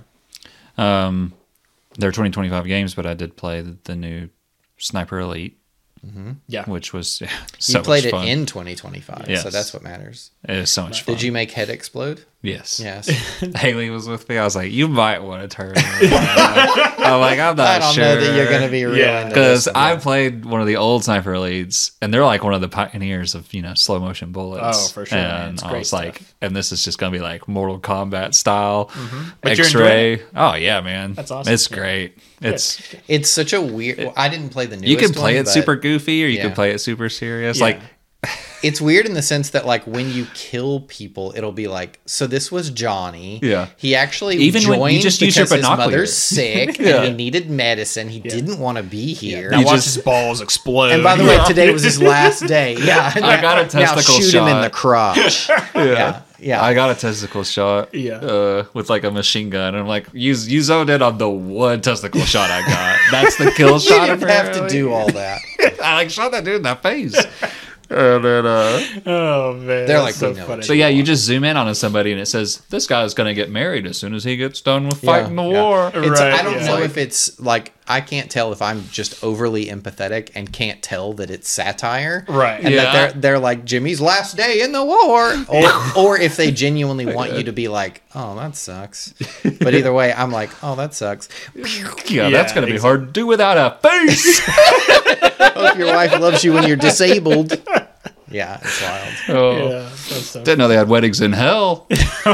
Um, they're twenty twenty-five games, but I did play the, the new Sniper Elite, Yeah. which was yeah, so You played much it fun. in twenty twenty-five, Yes. so that's what matters. It was so much fun. Did you make head explode? Yes. Yes. Haley was with me. I was like, you might want to turn. I'm like, I'm not I don't sure. know that you're going to be real Yeah. into this Because one. I played one of the old Sniper Elites, and they're like one of the pioneers of, you know, slow motion bullets. Oh, for sure, man. And It's I great was like, stuff. and this is just going to be like Mortal Kombat style, But you're X-ray. Oh, yeah, man. That's awesome. It's great. It's It's such a weird. Well, I didn't play the newest You can play one, it but super goofy, or you yeah. can play it super serious. Yeah. Like, It's weird in the sense that like when you kill people, it'll be like, so this was Johnny. Yeah. He actually Even joined when you just use your because his binoculars. mother's sick Yeah. and he needed medicine. He didn't want to be here. Now You watch just- his balls explode. And by the way, today was his last day. Yeah, I got a now testicle shoot him in shot. the crotch. yeah, yeah. I got a testicle shot. Yeah. Uh, with like a machine gun. And I'm like, you you zoned in on the one testicle shot I got. That's the kill you shot. didn't have to apparently. do all that. I like shot that dude in the face. And then, uh, oh man, They're that's like, so we know funny. what so yeah, you just zoom in on somebody and it says this guy's gonna get married as soon as he gets done with fighting Yeah, the yeah. war. It's, Right, I don't yeah. know if it's like I can't tell if I'm just overly empathetic and can't tell that it's satire, Right. And Yeah. that they're they're like Jimmy's last day in the war, or or if they genuinely want you to be like, oh, that sucks. But either way, I'm like, oh, that sucks. Yeah, that's gonna be hard to do without a face. Hope your wife loves you when you're disabled. Yeah, it's wild. Oh. Yeah, that's so Didn't know they had weddings in hell.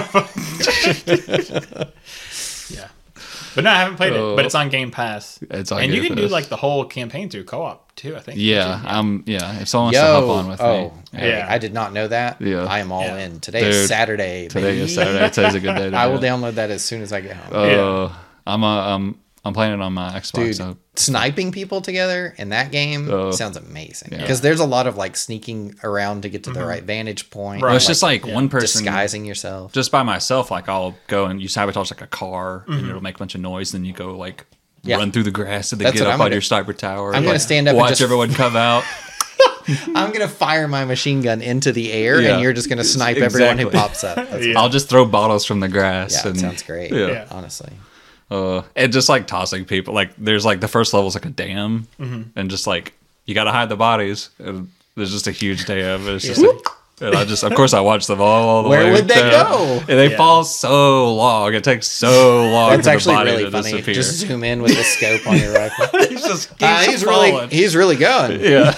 yeah. But no, I haven't played Oh. it. But it's on Game Pass. It's on and you Game can do Pass. like the whole campaign through co-op too. I think. Yeah, Too. I'm. Yeah, if someone wants Yo, to hop on with oh, me, hey, Yeah. I did not know that. Yeah. I am all Yeah. in. Today Dude, is Saturday. today baby. is Saturday. Today's a good day. To I do will it. download that as soon as I get home. Uh, Yeah. I'm. Uh, um, I'm playing it on my Xbox. Dude, so sniping people together in that game Oh. sounds amazing Yeah. because there's a lot of like sneaking around to get to the right vantage point. Right. Well, it's just like yeah. one person disguising yourself. just by myself. Like I'll go and you sabotage like a car, and it'll make a bunch of noise. Then you go like Yeah. run through the grass and then That's get what up I'm on gonna- your sniper tower. I'm gonna like, stand up and watch just- everyone come out. I'm gonna fire my machine gun into the air, Yeah. and you're just gonna snipe everyone who Exactly. pops up. That's Yeah. I'll just throw bottles from the grass. yeah, and it sounds great. Yeah. Yeah. honestly. Uh, and just like tossing people. Like there's like the first level's like a dam, Mm-hmm. and just like you got to hide the bodies. And there's just a huge dam. And it's just like, and I just of course I watch them all, all the Where way would they down. go? And they Yeah. fall so long. It takes so long. That's for actually the body really to funny. disappear. Just zoom in with the scope on your rifle. he's just keeps Uh, he's falling. really, he's really going. yeah.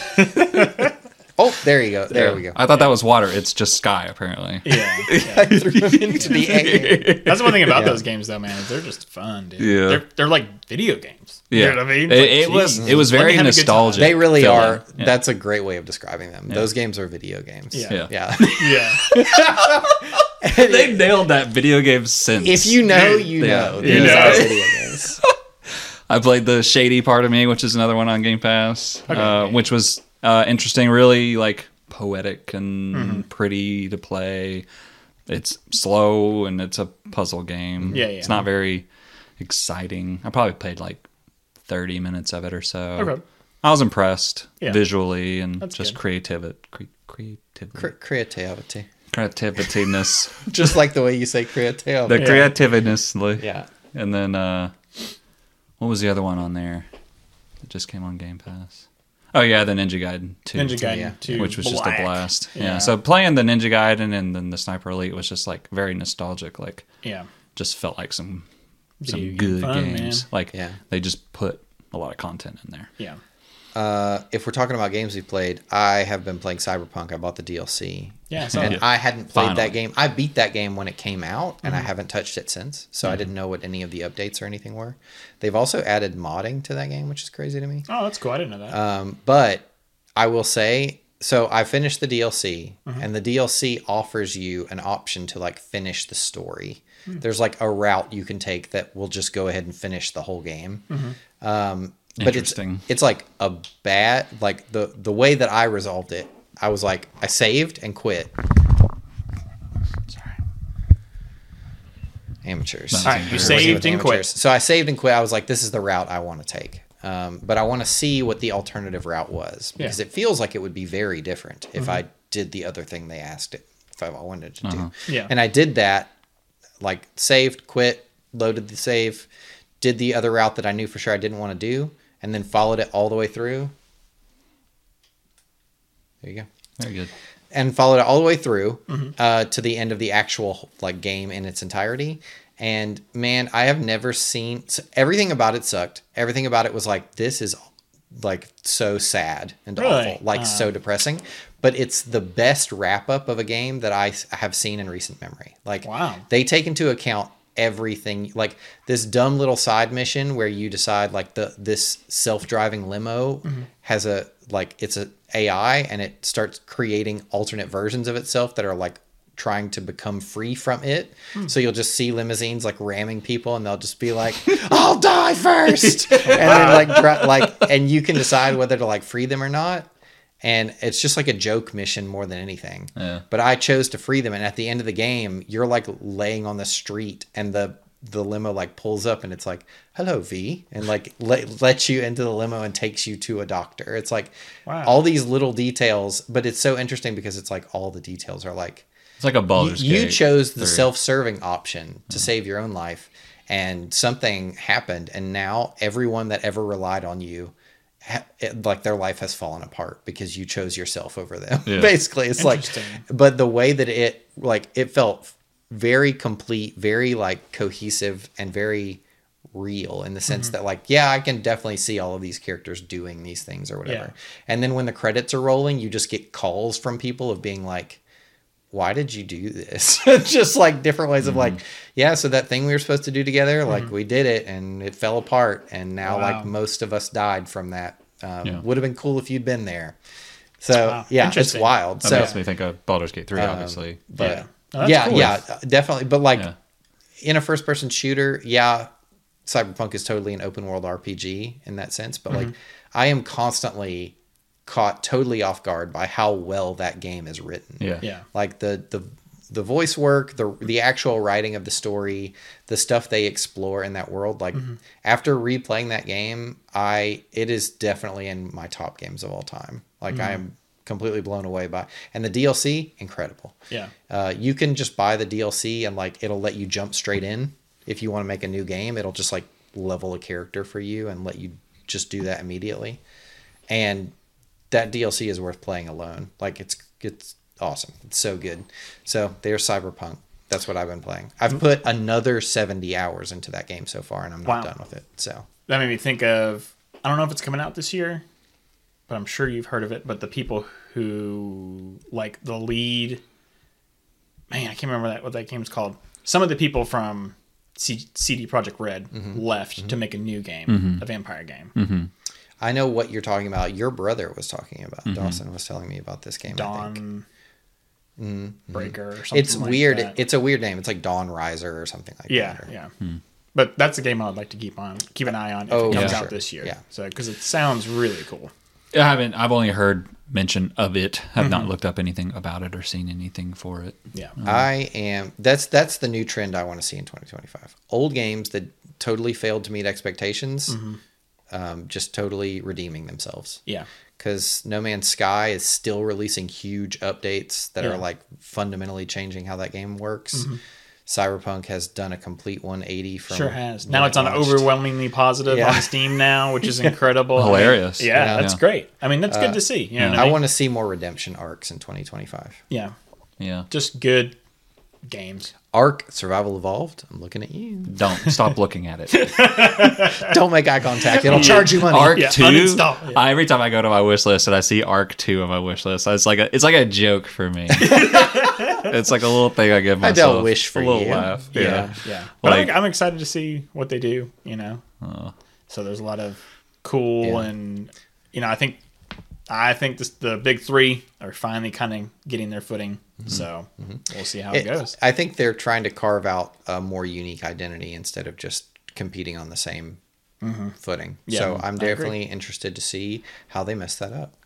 Oh, there you go. There Yeah. we go. I thought that was water. It's just sky apparently. Yeah. I threw him into the air. That's one thing about Yeah. those games, though, man. Is they're just fun, dude. Yeah. They're, they're like video games. Yeah. You know what I mean? It, Like, it was geez. it was Let me very have a good time. nostalgic. They really feeling. are. Yeah. That's a great way of describing them. Those games are video games. Yeah. Yeah. Yeah. Yeah. they nailed that video game sense. If you know, you Yeah. know. You These know. are video games. I played the Shady Part of Me, which is another one on Game Pass, uh, which was uh, interesting, really like poetic and Mm-hmm. pretty to play. It's slow and it's a puzzle game. Yeah, yeah. It's not very exciting. I probably played like thirty minutes of it or so. Okay. I was impressed Yeah. visually and That's just good. creativity, cre- creativity, Cre- creativity. creativityness, Just like the way you say creativity. the Yeah. creativeness. Yeah. And then uh, what was the other one on there that just came on Game Pass? Oh yeah, the Ninja Gaiden two. Ninja Gaiden Yeah. two, which was just a Black. blast. Yeah. Yeah. So playing the Ninja Gaiden and then the Sniper Elite was just like very nostalgic. Like Yeah. just felt like some Video some game good fun, games. man. Like Yeah. they just put a lot of content in there. Yeah. Uh, if we're talking about games we played, I have been playing Cyberpunk. I bought the D L C. Yeah. So And I hadn't played Finally. that game. I beat that game when it came out, and Mm-hmm. I haven't touched it since. So I didn't know what any of the updates or anything were. They've also added modding to that game, which is crazy to me. oh, that's cool. I didn't know that. Um, but I will say, so I finished the D L C, Mm-hmm. and the D L C offers you an option to like finish the story. Hmm. There's like a route you can take that will just go ahead and finish the whole game. Mm-hmm. Um, but it's Interesting. it's like a bad like the the way that I resolved it. I was like I saved and quit. Sorry. Amateurs. All right, you We're saved working with and quit. amateurs. So I saved and quit. I was like, this is the route I want to take. Um, but I want to see what the alternative route was because Yeah. Mm-hmm. it feels like it would be very different if I did the other thing they asked it, if I wanted to do. Yeah. And I did that, like saved, quit, loaded the save, did the other route that I knew for sure I didn't want to do, and then followed it all the way through. There you go. Very good. And followed it all the way through Mm-hmm. uh, to the end of the actual like game in its entirety. And man, I have never seen so everything about it sucked. Everything about it was like, this is like so sad and Really? awful, like Uh. so depressing. But it's the best wrap up of a game that I s- have seen in recent memory. Like, Wow. they take into account everything, like this dumb little side mission where you decide like the this self-driving limo Mm-hmm. has a like it's a AI and it starts creating alternate versions of itself that are like trying to become free from it. Hmm. So you'll just see limousines like ramming people and they'll just be like, I'll die first. And then like dri- like and you can decide whether to like free them or not. And it's just like a joke mission more than anything. Yeah. But I chose to free them. And at the end of the game, you're like laying on the street and the, the limo like pulls up and it's like, hello, V. And like let, lets you into the limo and takes you to a doctor. It's like Wow. all these little details. But it's so interesting because it's like all the details are like, It's like a you, Baldur's you Gate chose the three. self-serving option to save your own life. And something happened. And now everyone that ever relied on you, ha- it, like their life has fallen apart because you chose yourself over them. Yeah. Basically, it's like, Interesting. but the way that it like it felt very complete, very like cohesive, and very real in the sense Mm-hmm. that like, yeah, I can definitely see all of these characters doing these things or whatever. Yeah. And then when the credits are rolling, you just get calls from people of being like, why did you do this? Just like different ways of like, yeah, so that thing we were supposed to do together, like we did it and it fell apart. And now Wow. like most of us died from that. Um, Yeah. Would have been cool if you'd been there. So Wow. yeah, it's Interesting. wild. That so, makes me think of Baldur's Gate three, obviously. but Yeah. Oh, that's yeah, cool. yeah, definitely. But like Yeah. in a first person shooter, yeah, Cyberpunk is totally an open world R P G in that sense. But like I am constantly caught totally off guard by how well that game is written. Yeah. Yeah. Like the the the voice work, the the actual writing of the story, the stuff they explore in that world. Like after replaying that game, I it is definitely in my top games of all time. Like I am completely blown away by, and the D L C, incredible. Yeah. Uh, you can just buy the D L C and like it'll let you jump straight in. If you want to make a new game, it'll just like level a character for you and let you just do that immediately. And that D L C is worth playing alone. Like it's it's awesome. It's so good. So there's Cyberpunk. That's what I've been playing. I've put another seventy hours into that game so far, and I'm not Wow. done with it. So That made me think of, I don't know if it's coming out this year, but I'm sure you've heard of it. But the people who, like the lead, man, I can't remember that what that game's called. Some of the people from C- CD Projekt Red left to make a new game, a vampire game. I know what you're talking about. Your brother was talking about. Dawson was telling me about this game. I think. Dawn Breaker or something. It's like weird. that. It's a weird name. It's like Dawn Riser or something like Yeah, that. or- yeah. But that's a game I'd like to keep on, keep an eye on if Oh, it comes yeah. out Sure. this year. Yeah. So because it sounds really cool. I haven't. I've only heard mention of it. Have not looked up anything about it or seen anything for it. Yeah. I am. That's that's the new trend I want to see in twenty twenty-five. Old games that totally failed to meet expectations, um, just totally redeeming themselves. Yeah. Because No Man's Sky is still releasing huge updates that Yeah. are like fundamentally changing how that game works. Cyberpunk has done a complete one eighty from Sure has. when Now it it's on launched. overwhelmingly positive Yeah. on Steam now, which is incredible. I mean, Hilarious. yeah, Yeah. that's great. I mean, that's good to see. You know what I I mean? want to see more redemption arcs in twenty twenty-five. Yeah. Yeah. Just good games. Arc Survival Evolved. I'm looking at you. Don't stop looking at it. Don't make eye contact. It'll charge you money. Arc Yeah, two. uninstall. Yeah. I, every time I go to my wish list and I see Arc two on my wish list, it's like a it's like a joke for me. It's like a little thing I give I myself. don't wish for a little you. laugh. Yeah. Yeah. Yeah. But Like- I'm, I'm excited to see what they do, you know? So there's a lot of cool Yeah. and, you know, I think I think this, the big three are finally kind of getting their footing. So we'll see how it, It- goes. I think they're trying to carve out a more unique identity instead of just competing on the same footing. Yeah, so I I'm agree. definitely interested to see how they mess that up.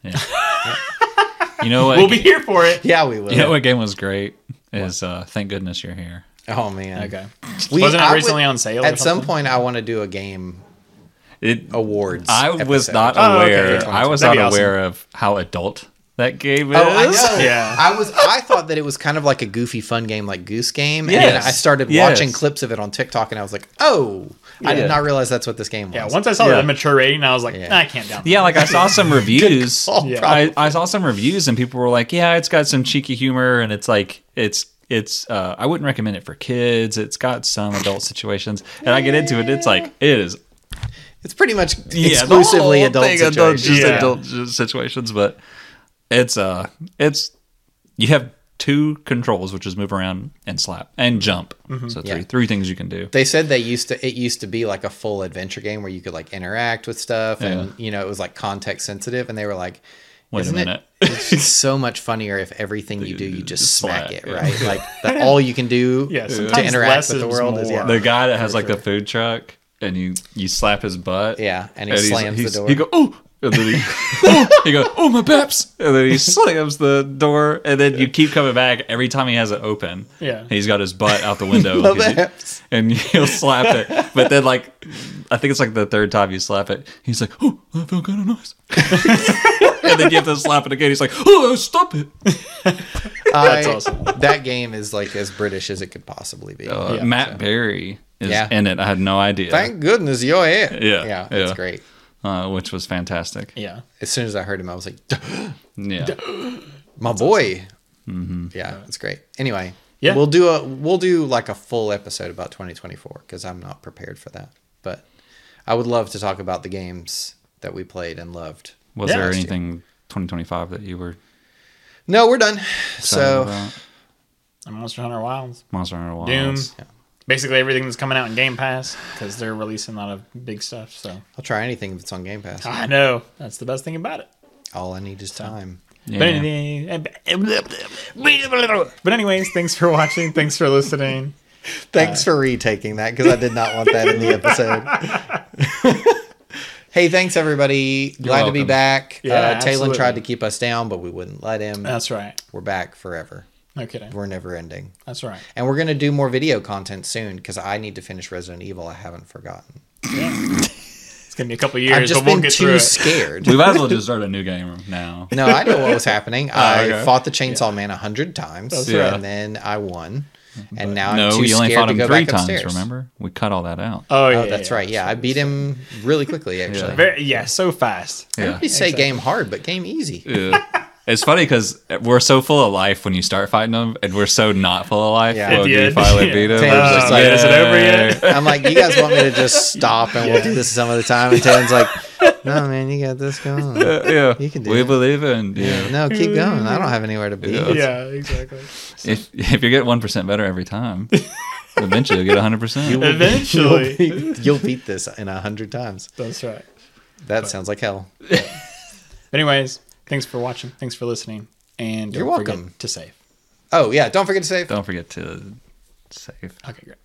You know what? We'll be here for it. Yeah, we will. You know what game was great is uh, Thank Goodness You're Here. Oh man. Okay. We- Wasn't it I would- recently on sale? or At some something? point, I want to do a game It. awards. I was episode. not Oh, okay. aware. For I was That'd not be awesome. aware of how adult that game is. Oh, I know. Yeah. I was. I thought that it was kind of like a goofy, fun game, like Goose Game. And Yes. then I started Yes. watching clips of it on TikTok, and I was like, "Oh, I Yeah. did not realize that's what this game was." Yeah, once I saw Yeah. the mature rating, I was like, Yeah. nah, I can't download Yeah, it. like I saw some reviews. call, Yeah. I, I saw some reviews and people were like, "Yeah, it's got some cheeky humor and it's like it's it's. Uh, I wouldn't recommend it for kids. It's got some adult situations." And I get into it. It's like it is It's pretty much yeah, exclusively the whole adult thing, adult, situations. just Yeah. adult situations. But it's uh, it's you have two controls, which is move around and slap and jump. So three Yeah. three things you can do. They said they used to. It used to be like a full adventure game where you could like interact with stuff, and you know it was like context sensitive. And they were like, Wait a "Isn't minute." it? It's so much funnier if everything you do, you just Just smack slap, it, yeah. right? Like that. All you can do Yeah, to sometimes interact less with the is world is more. yeah, The guy that has like sure. the food truck and you you slap his butt. yeah, and he And he's- slams he's- the door. He go, oh, and then he, oh, he goes, oh my peps, and then he slams the door, and then you keep coming back every time he has it open. Yeah. he's got his butt out the window, My 'cause he- peps. and he'll slap it. But then, like, I think it's like the third time you slap it, he's like, oh, that felt kind of nice. And then you have to slap it again. He's like, oh, stop it. That's awesome. That game is like as British as it could possibly be. Uh, Yeah, Matt so- Berry is Yeah. in it. I had no idea. Thank goodness you're here. Yeah, yeah, yeah. it's great. uh, which was fantastic. Yeah. As soon as I heard him, I was like, Yeah. my boy. Yeah, it's great. Anyway, Yeah. we'll do a we'll do like a full episode about twenty twenty-four because I'm not prepared for that. But I would love to talk about the games that we played and loved. Was Yeah, there last year. anything twenty twenty-five that you were No, we're done. excited So about? And Monster Hunter Wilds. Monster Hunter Wilds. Doom. Yeah. Basically everything that's coming out in Game Pass because they're releasing a lot of big stuff. So I'll try anything if it's on Game Pass. I know that's the best thing about it. All I need is time. Yeah. But, any- but anyways, thanks for watching. Thanks for listening. Thanks for retaking that because I did not want that in the episode. Hey, thanks everybody. Glad to be welcome. back. Yeah, uh, Talon absolutely. tried to keep us down, but we wouldn't let him. That's right. We're back forever. No kidding. We're never ending. That's right. And we're going to do more video content soon because I need to finish Resident Evil. I haven't forgotten. It's gonna be a couple years, I've just but we'll been get through too it. scared. We might as well just start a new game now. No, I know what was happening. I okay. fought the Chainsaw Man a hundred times, That's right. and then I won. And now No, I'm too you only scared fought to him go three back times, upstairs. remember? We cut all that out. Oh yeah, Oh, that's right. Yeah, I beat him really quickly. Actually, Very, yeah, so fast. Yeah. Everybody say game hard, but game easy. Yeah. It's funny because we're so full of life when you start fighting them, and we're so not full of life Yeah. when At the you end. finally Yeah. beat them. Taylor's We're just just like, "Is it over yet?" "Yay." I'm like, you guys want me to just stop and we'll do this some other time? And Tan's like, no, man, you got this going. Uh, yeah, You can do we it. believe in you. Yeah, no, keep going. I don't have anywhere to be. Yeah. Yeah, exactly. If if you get one percent better every time, eventually you'll get hundred percent. You'll Eventually. beat, you'll beat this in a hundred times. That's right. That sounds like hell. Anyways, thanks for watching. Thanks for listening. And don't You're forget welcome. to save. Oh yeah, don't forget to save. Don't forget to save. Okay, great.